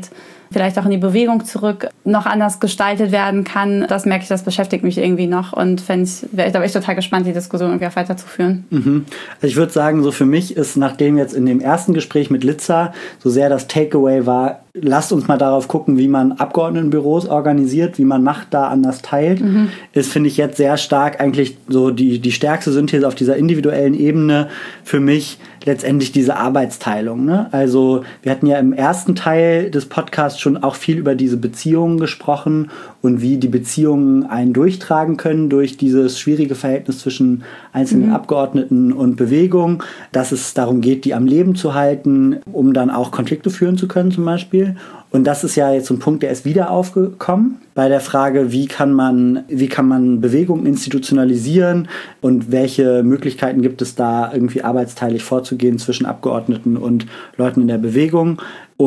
vielleicht auch in die Bewegung zurück noch anders gestaltet werden kann. Das merke ich, das beschäftigt mich irgendwie noch und fände ich, wäre, da wäre ich total gespannt, die Diskussion irgendwie auch weiterzuführen. Mhm. Also ich würde sagen, so für mich ist, nachdem jetzt in dem ersten Gespräch mit Litza so sehr das Takeaway war, lasst uns mal darauf gucken, wie man Abgeordnetenbüros organisiert, wie man Macht da anders teilt, mhm. ist, finde ich, jetzt sehr stark eigentlich so die, die stärkste Synthese auf dieser individuellen Ebene für mich letztendlich diese Arbeitsteilung. Ne? Also wir hatten ja im ersten Teil des Podcasts schon auch viel über diese Beziehungen gesprochen und wie die Beziehungen einen durchtragen können durch dieses schwierige Verhältnis zwischen einzelnen mhm. Abgeordneten und Bewegung, dass es darum geht, die am Leben zu halten, um dann auch Konflikte führen zu können zum Beispiel. Und das ist ja jetzt so ein Punkt, der ist wieder aufgekommen bei der Frage, wie kann man, wie kann man Bewegungen institutionalisieren und welche Möglichkeiten gibt es da, irgendwie arbeitsteilig vorzugehen zwischen Abgeordneten und Leuten in der Bewegung.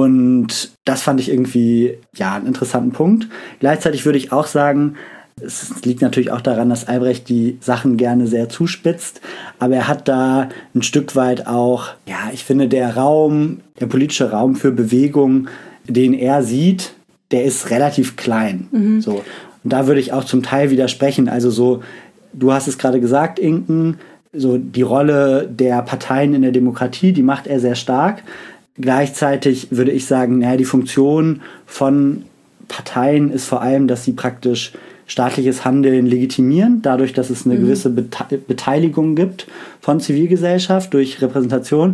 Und das fand ich irgendwie, ja, einen interessanten Punkt. Gleichzeitig würde ich auch sagen, es liegt natürlich auch daran, dass Albrecht die Sachen gerne sehr zuspitzt, aber er hat da ein Stück weit auch, ja, ich finde, der Raum, der politische Raum für Bewegung, den er sieht, der ist relativ klein. Mhm. So. Und da würde ich auch zum Teil widersprechen. Also so, du hast es gerade gesagt, Inken, so die Rolle der Parteien in der Demokratie, die macht er sehr stark. Gleichzeitig würde ich sagen, naja, die Funktion von Parteien ist vor allem, dass sie praktisch staatliches Handeln legitimieren, dadurch, dass es eine mhm. gewisse Bete- Beteiligung gibt von Zivilgesellschaft durch Repräsentation.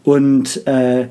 Und äh,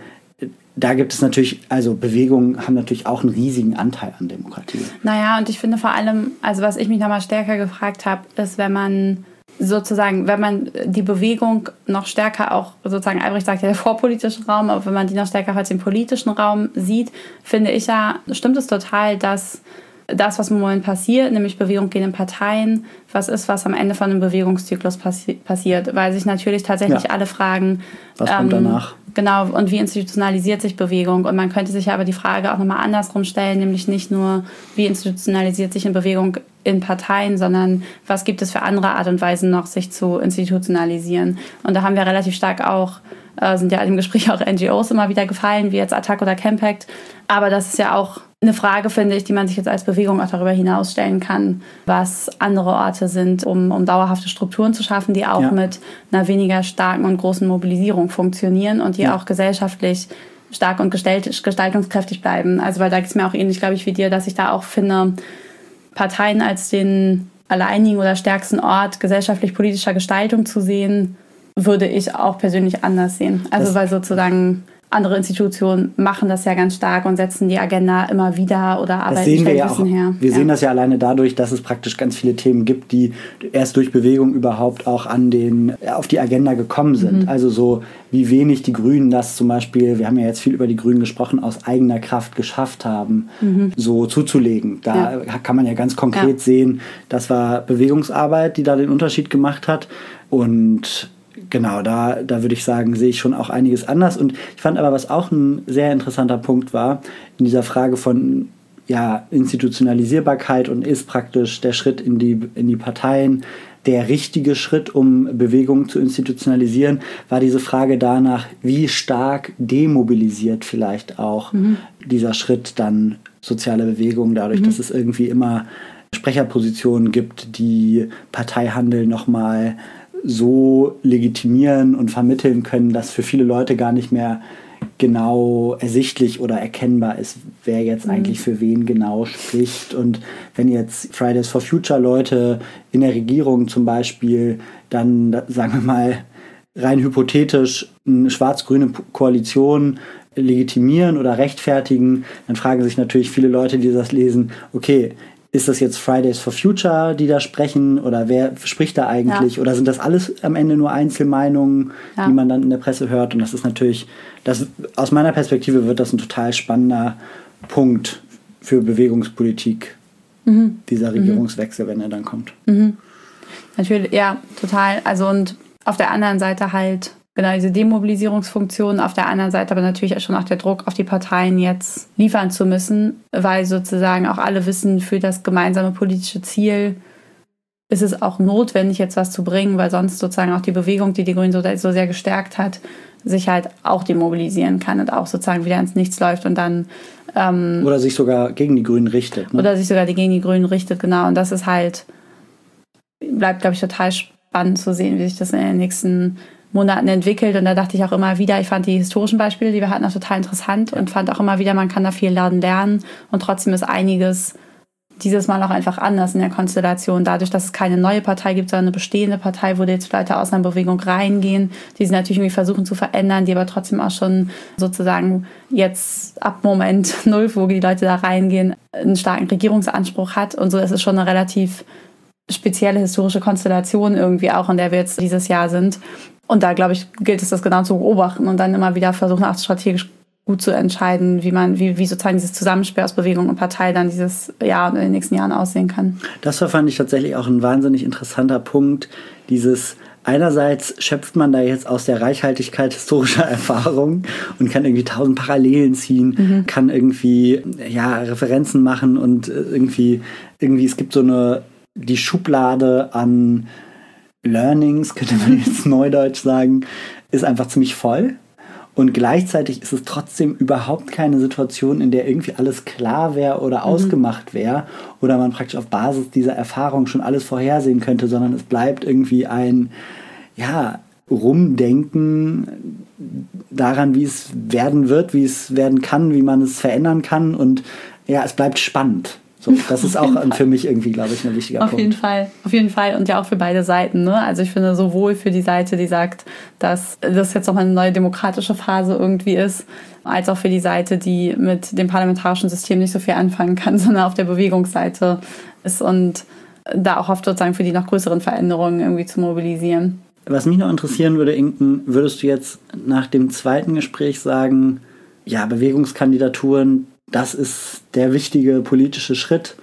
da gibt es natürlich, also Bewegungen haben natürlich auch einen riesigen Anteil an Demokratie. Naja, und ich finde vor allem, also was ich mich nochmal stärker gefragt habe, ist, wenn man sozusagen, wenn man die Bewegung noch stärker auch, sozusagen, Albrecht sagt ja der vorpolitische Raum, aber wenn man die noch stärker als den politischen Raum sieht, finde ich ja, stimmt es total, dass das, was im Moment passiert, nämlich Bewegung gegen in Parteien, was ist, was am Ende von einem Bewegungszyklus passi- passiert, weil sich natürlich tatsächlich ja. alle fragen, was ähm, kommt danach? Genau, und wie institutionalisiert sich Bewegung? Und man könnte sich aber die Frage auch nochmal andersrum stellen, nämlich nicht nur, wie institutionalisiert sich eine Bewegung in Parteien, sondern was gibt es für andere Art und Weisen noch, sich zu institutionalisieren? Und da haben wir relativ stark auch, äh, sind ja im Gespräch auch N G Os immer wieder gefallen, wie jetzt Attac oder Campact. Aber das ist ja auch eine Frage, finde ich, die man sich jetzt als Bewegung auch darüber hinaus stellen kann, was andere Orte sind, um, um dauerhafte Strukturen zu schaffen, die auch ja. mit einer weniger starken und großen Mobilisierung funktionieren und die ja. auch gesellschaftlich stark und gestalt, gestaltungskräftig bleiben. Also weil da geht es mir auch ähnlich, glaube ich, wie dir, dass ich da auch finde, Parteien als den alleinigen oder stärksten Ort gesellschaftlich-politischer Gestaltung zu sehen, würde ich auch persönlich anders sehen. Also das weil sozusagen andere Institutionen machen das ja ganz stark und setzen die Agenda immer wieder oder arbeiten das sehen wir ja auch. Her. Wir ja. sehen das ja alleine dadurch, dass es praktisch ganz viele Themen gibt, die erst durch Bewegung überhaupt auch an den, auf die Agenda gekommen sind. Mhm. Also so wie wenig die Grünen das zum Beispiel, wir haben ja jetzt viel über die Grünen gesprochen, aus eigener Kraft geschafft haben, mhm. so zuzulegen. Da ja. kann man ja ganz konkret ja. sehen, das war Bewegungsarbeit, die da den Unterschied gemacht hat. Und genau, da, da würde ich sagen, sehe ich schon auch einiges anders. Und ich fand aber, was auch ein sehr interessanter Punkt war, in dieser Frage von ja, Institutionalisierbarkeit und ist praktisch der Schritt in die, in die Parteien der richtige Schritt, um Bewegungen zu institutionalisieren, war diese Frage danach, wie stark demobilisiert vielleicht auch mhm. dieser Schritt dann soziale Bewegungen, dadurch, mhm. dass es irgendwie immer Sprecherpositionen gibt, die Parteihandel nochmal so legitimieren und vermitteln können, dass für viele Leute gar nicht mehr genau ersichtlich oder erkennbar ist, wer jetzt mhm. eigentlich für wen genau spricht. Und wenn jetzt Fridays for Future Leute in der Regierung zum Beispiel dann, sagen wir mal, rein hypothetisch eine schwarz-grüne Koalition legitimieren oder rechtfertigen, dann fragen sich natürlich viele Leute, die das lesen, okay, ist das jetzt Fridays for Future, die da sprechen? Oder wer spricht da eigentlich? Ja. Oder sind das alles am Ende nur Einzelmeinungen, ja. die man dann in der Presse hört? Und das ist natürlich, das, aus meiner Perspektive wird das ein total spannender Punkt für Bewegungspolitik, mhm. dieser Regierungswechsel, mhm. wenn er dann kommt. Mhm. Natürlich, ja, total. Also und auf der anderen Seite halt genau diese Demobilisierungsfunktion, auf der anderen Seite aber natürlich schon auch der Druck auf die Parteien jetzt liefern zu müssen, weil sozusagen auch alle wissen, für das gemeinsame politische Ziel ist es auch notwendig, jetzt was zu bringen, weil sonst sozusagen auch die Bewegung, die die Grünen so, so sehr gestärkt hat, sich halt auch demobilisieren kann und auch sozusagen wieder ins Nichts läuft und dann... Ähm, oder sich sogar gegen die Grünen richtet. Ne? Oder sich sogar gegen die Grünen richtet, genau. Und das ist halt, bleibt, glaube ich, total spannend zu sehen, wie sich das in den nächsten Monaten entwickelt. Und da dachte ich auch immer wieder, ich fand die historischen Beispiele, die wir hatten, auch total interessant und fand auch immer wieder, man kann da viel lernen und trotzdem ist einiges dieses Mal auch einfach anders in der Konstellation. Dadurch, dass es keine neue Partei gibt, sondern eine bestehende Partei, wo jetzt Leute aus einer Bewegung reingehen, die sie natürlich irgendwie versuchen zu verändern, die aber trotzdem auch schon sozusagen jetzt ab Moment null, wo die Leute da reingehen, einen starken Regierungsanspruch hat. Und so ist es schon eine relativ spezielle historische Konstellation irgendwie auch, in der wir jetzt dieses Jahr sind. Und da, glaube ich, gilt es, das genau zu beobachten und dann immer wieder versuchen, auch strategisch gut zu entscheiden, wie man, wie, wie sozusagen dieses Zusammenspiel aus Bewegung und Partei dann dieses Jahr und in den nächsten Jahren aussehen kann. Das fand ich tatsächlich auch ein wahnsinnig interessanter Punkt. Dieses einerseits schöpft man da jetzt aus der Reichhaltigkeit historischer Erfahrung und kann irgendwie tausend Parallelen ziehen, mhm. kann irgendwie ja Referenzen machen und irgendwie irgendwie es gibt so eine die Schublade an Learnings, könnte man jetzt neudeutsch sagen, ist einfach ziemlich voll. Und gleichzeitig ist es trotzdem überhaupt keine Situation, in der irgendwie alles klar wäre oder mhm. ausgemacht wäre oder man praktisch auf Basis dieser Erfahrung schon alles vorhersehen könnte, sondern es bleibt irgendwie ein ja, Rumdenken daran, wie es werden wird, wie es werden kann, wie man es verändern kann und ja, es bleibt spannend. So, das ist auch für mich irgendwie, glaube ich, ein wichtiger auf Punkt. Auf jeden Fall, auf jeden Fall und ja auch für beide Seiten. Ne? Also ich finde sowohl für die Seite, die sagt, dass das jetzt nochmal eine neue demokratische Phase irgendwie ist, als auch für die Seite, die mit dem parlamentarischen System nicht so viel anfangen kann, sondern auf der Bewegungsseite ist und da auch hofft sozusagen für die noch größeren Veränderungen irgendwie zu mobilisieren. Was mich noch interessieren würde, Inken, würdest du jetzt nach dem zweiten Gespräch sagen, ja, Bewegungskandidaturen, das ist der wichtige politische Schritt?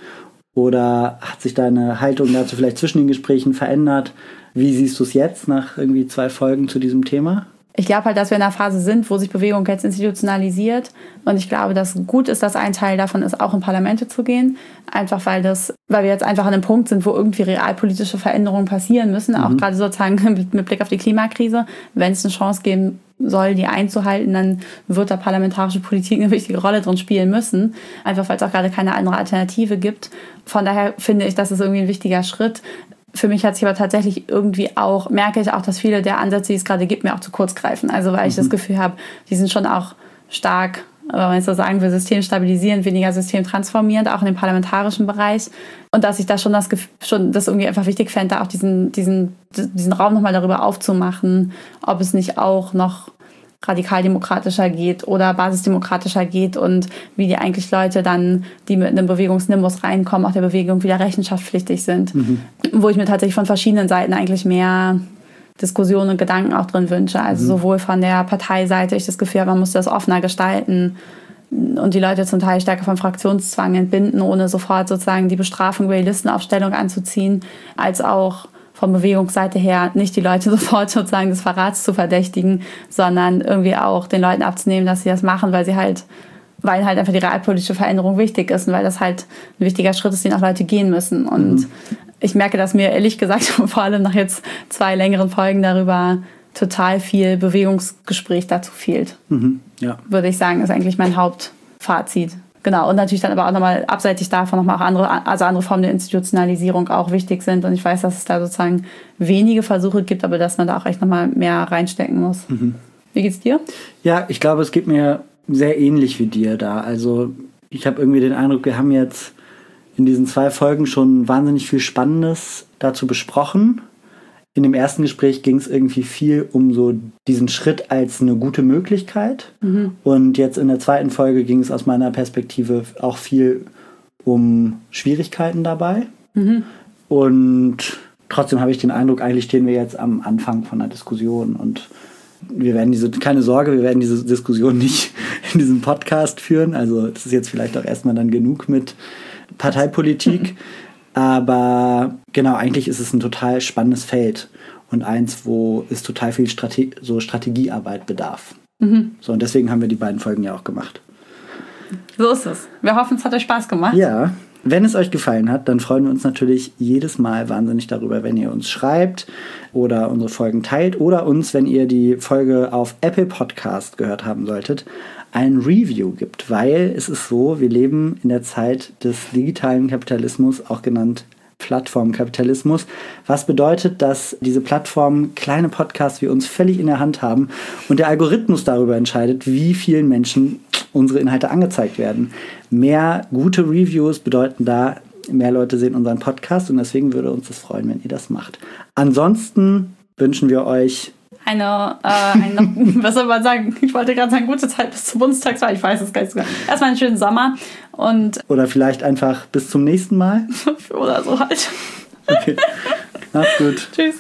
Oder hat sich deine Haltung dazu vielleicht zwischen den Gesprächen verändert? Wie siehst du es jetzt nach irgendwie zwei Folgen zu diesem Thema? Ich glaube halt, dass wir in einer Phase sind, wo sich Bewegung jetzt institutionalisiert. Und ich glaube, dass gut ist, dass ein Teil davon ist, auch in Parlamente zu gehen. Einfach weil das, weil wir jetzt einfach an einem Punkt sind, wo irgendwie realpolitische Veränderungen passieren müssen. Mhm. Auch gerade sozusagen mit Blick auf die Klimakrise. Wenn es eine Chance geben soll, die einzuhalten, dann wird da parlamentarische Politik eine wichtige Rolle drin spielen müssen. Einfach weil es auch gerade keine andere Alternative gibt. Von daher finde ich, das ist irgendwie ein wichtiger Schritt. Für mich hat sich aber tatsächlich irgendwie auch, merke ich auch, dass viele der Ansätze, die es gerade gibt, mir auch zu kurz greifen. Also weil ich mhm. das Gefühl habe, die sind schon auch stark, wenn man jetzt so sagen will, systemstabilisierend, weniger systemtransformierend, auch in dem parlamentarischen Bereich. Und dass ich da schon das, schon das irgendwie einfach wichtig fände, auch diesen, diesen, diesen Raum nochmal darüber aufzumachen, ob es nicht auch noch radikaldemokratischer geht oder basisdemokratischer geht und wie die eigentlich Leute dann, die mit einem Bewegungsnimbus reinkommen, auch der Bewegung wieder rechenschaftspflichtig sind. Mhm. Wo ich mir tatsächlich von verschiedenen Seiten eigentlich mehr Diskussionen und Gedanken auch drin wünsche. Also mhm. sowohl von der Parteiseite, ich das Gefühl habe, man muss das offener gestalten und die Leute zum Teil stärker vom Fraktionszwang entbinden, ohne sofort sozusagen die Bestrafung über die Listenaufstellung anzuziehen, als auch von Bewegungsseite her nicht die Leute sofort sozusagen des Verrats zu verdächtigen, sondern irgendwie auch den Leuten abzunehmen, dass sie das machen, weil sie halt, weil halt einfach die realpolitische Veränderung wichtig ist und weil das halt ein wichtiger Schritt ist, den auch Leute gehen müssen. Und mhm. ich merke, dass mir ehrlich gesagt vor allem nach jetzt zwei längeren Folgen darüber total viel Bewegungsgespräch dazu fehlt. Mhm. Ja. Würde ich sagen, ist eigentlich mein Hauptfazit. Genau, und natürlich dann aber auch nochmal abseitig davon nochmal auch andere, also andere Formen der Institutionalisierung auch wichtig sind. Und ich weiß, dass es da sozusagen wenige Versuche gibt, aber dass man da auch echt nochmal mehr reinstecken muss. Mhm. Wie geht's dir? Ja, ich glaube, es geht mir sehr ähnlich wie dir da. Also ich habe irgendwie den Eindruck, wir haben jetzt in diesen zwei Folgen schon wahnsinnig viel Spannendes dazu besprochen. In dem ersten Gespräch ging es irgendwie viel um so diesen Schritt als eine gute Möglichkeit. Mhm. Und jetzt in der zweiten Folge ging es aus meiner Perspektive auch viel um Schwierigkeiten dabei. Mhm. Und trotzdem habe ich den Eindruck, eigentlich stehen wir jetzt am Anfang von einer Diskussion. Und wir werden diese, keine Sorge, wir werden diese Diskussion nicht in diesem Podcast führen. Also das ist jetzt vielleicht auch erstmal dann genug mit Parteipolitik. Aber genau, eigentlich ist es ein total spannendes Feld und eins, wo es total viel Strate- so Strategiearbeit bedarf. Mhm. So, und deswegen haben wir die beiden Folgen ja auch gemacht. So ist es. Wir hoffen, es hat euch Spaß gemacht. Ja, Wenn es euch gefallen hat, dann freuen wir uns natürlich jedes Mal wahnsinnig darüber, wenn ihr uns schreibt oder unsere Folgen teilt oder uns, wenn ihr die Folge auf Apple Podcast gehört haben solltet, ein Review gibt, weil es ist so, wir leben in der Zeit des digitalen Kapitalismus, auch genannt Plattformkapitalismus, was bedeutet, dass diese Plattformen kleine Podcasts wie uns völlig in der Hand haben und der Algorithmus darüber entscheidet, wie vielen Menschen unsere Inhalte angezeigt werden. Mehr gute Reviews bedeuten da, mehr Leute sehen unseren Podcast und deswegen würde uns das freuen, wenn ihr das macht. Ansonsten wünschen wir euch eine, äh, eine was soll man sagen? Ich wollte gerade sagen, gute Zeit bis zur Bundestagswahl. Ich weiß es gar nicht so genau. Erstmal einen schönen Sommer und oder vielleicht einfach bis zum nächsten Mal. Oder so halt. Okay. Macht's gut. Tschüss.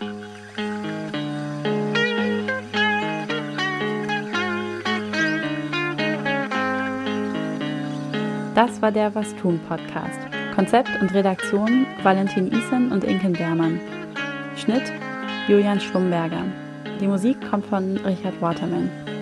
Das war der Was tun Podcast. Konzept und Redaktion Valentin Isen und Inken Bermann. Schnitt Julian Schlumberger. Die Musik kommt von Richard Waterman.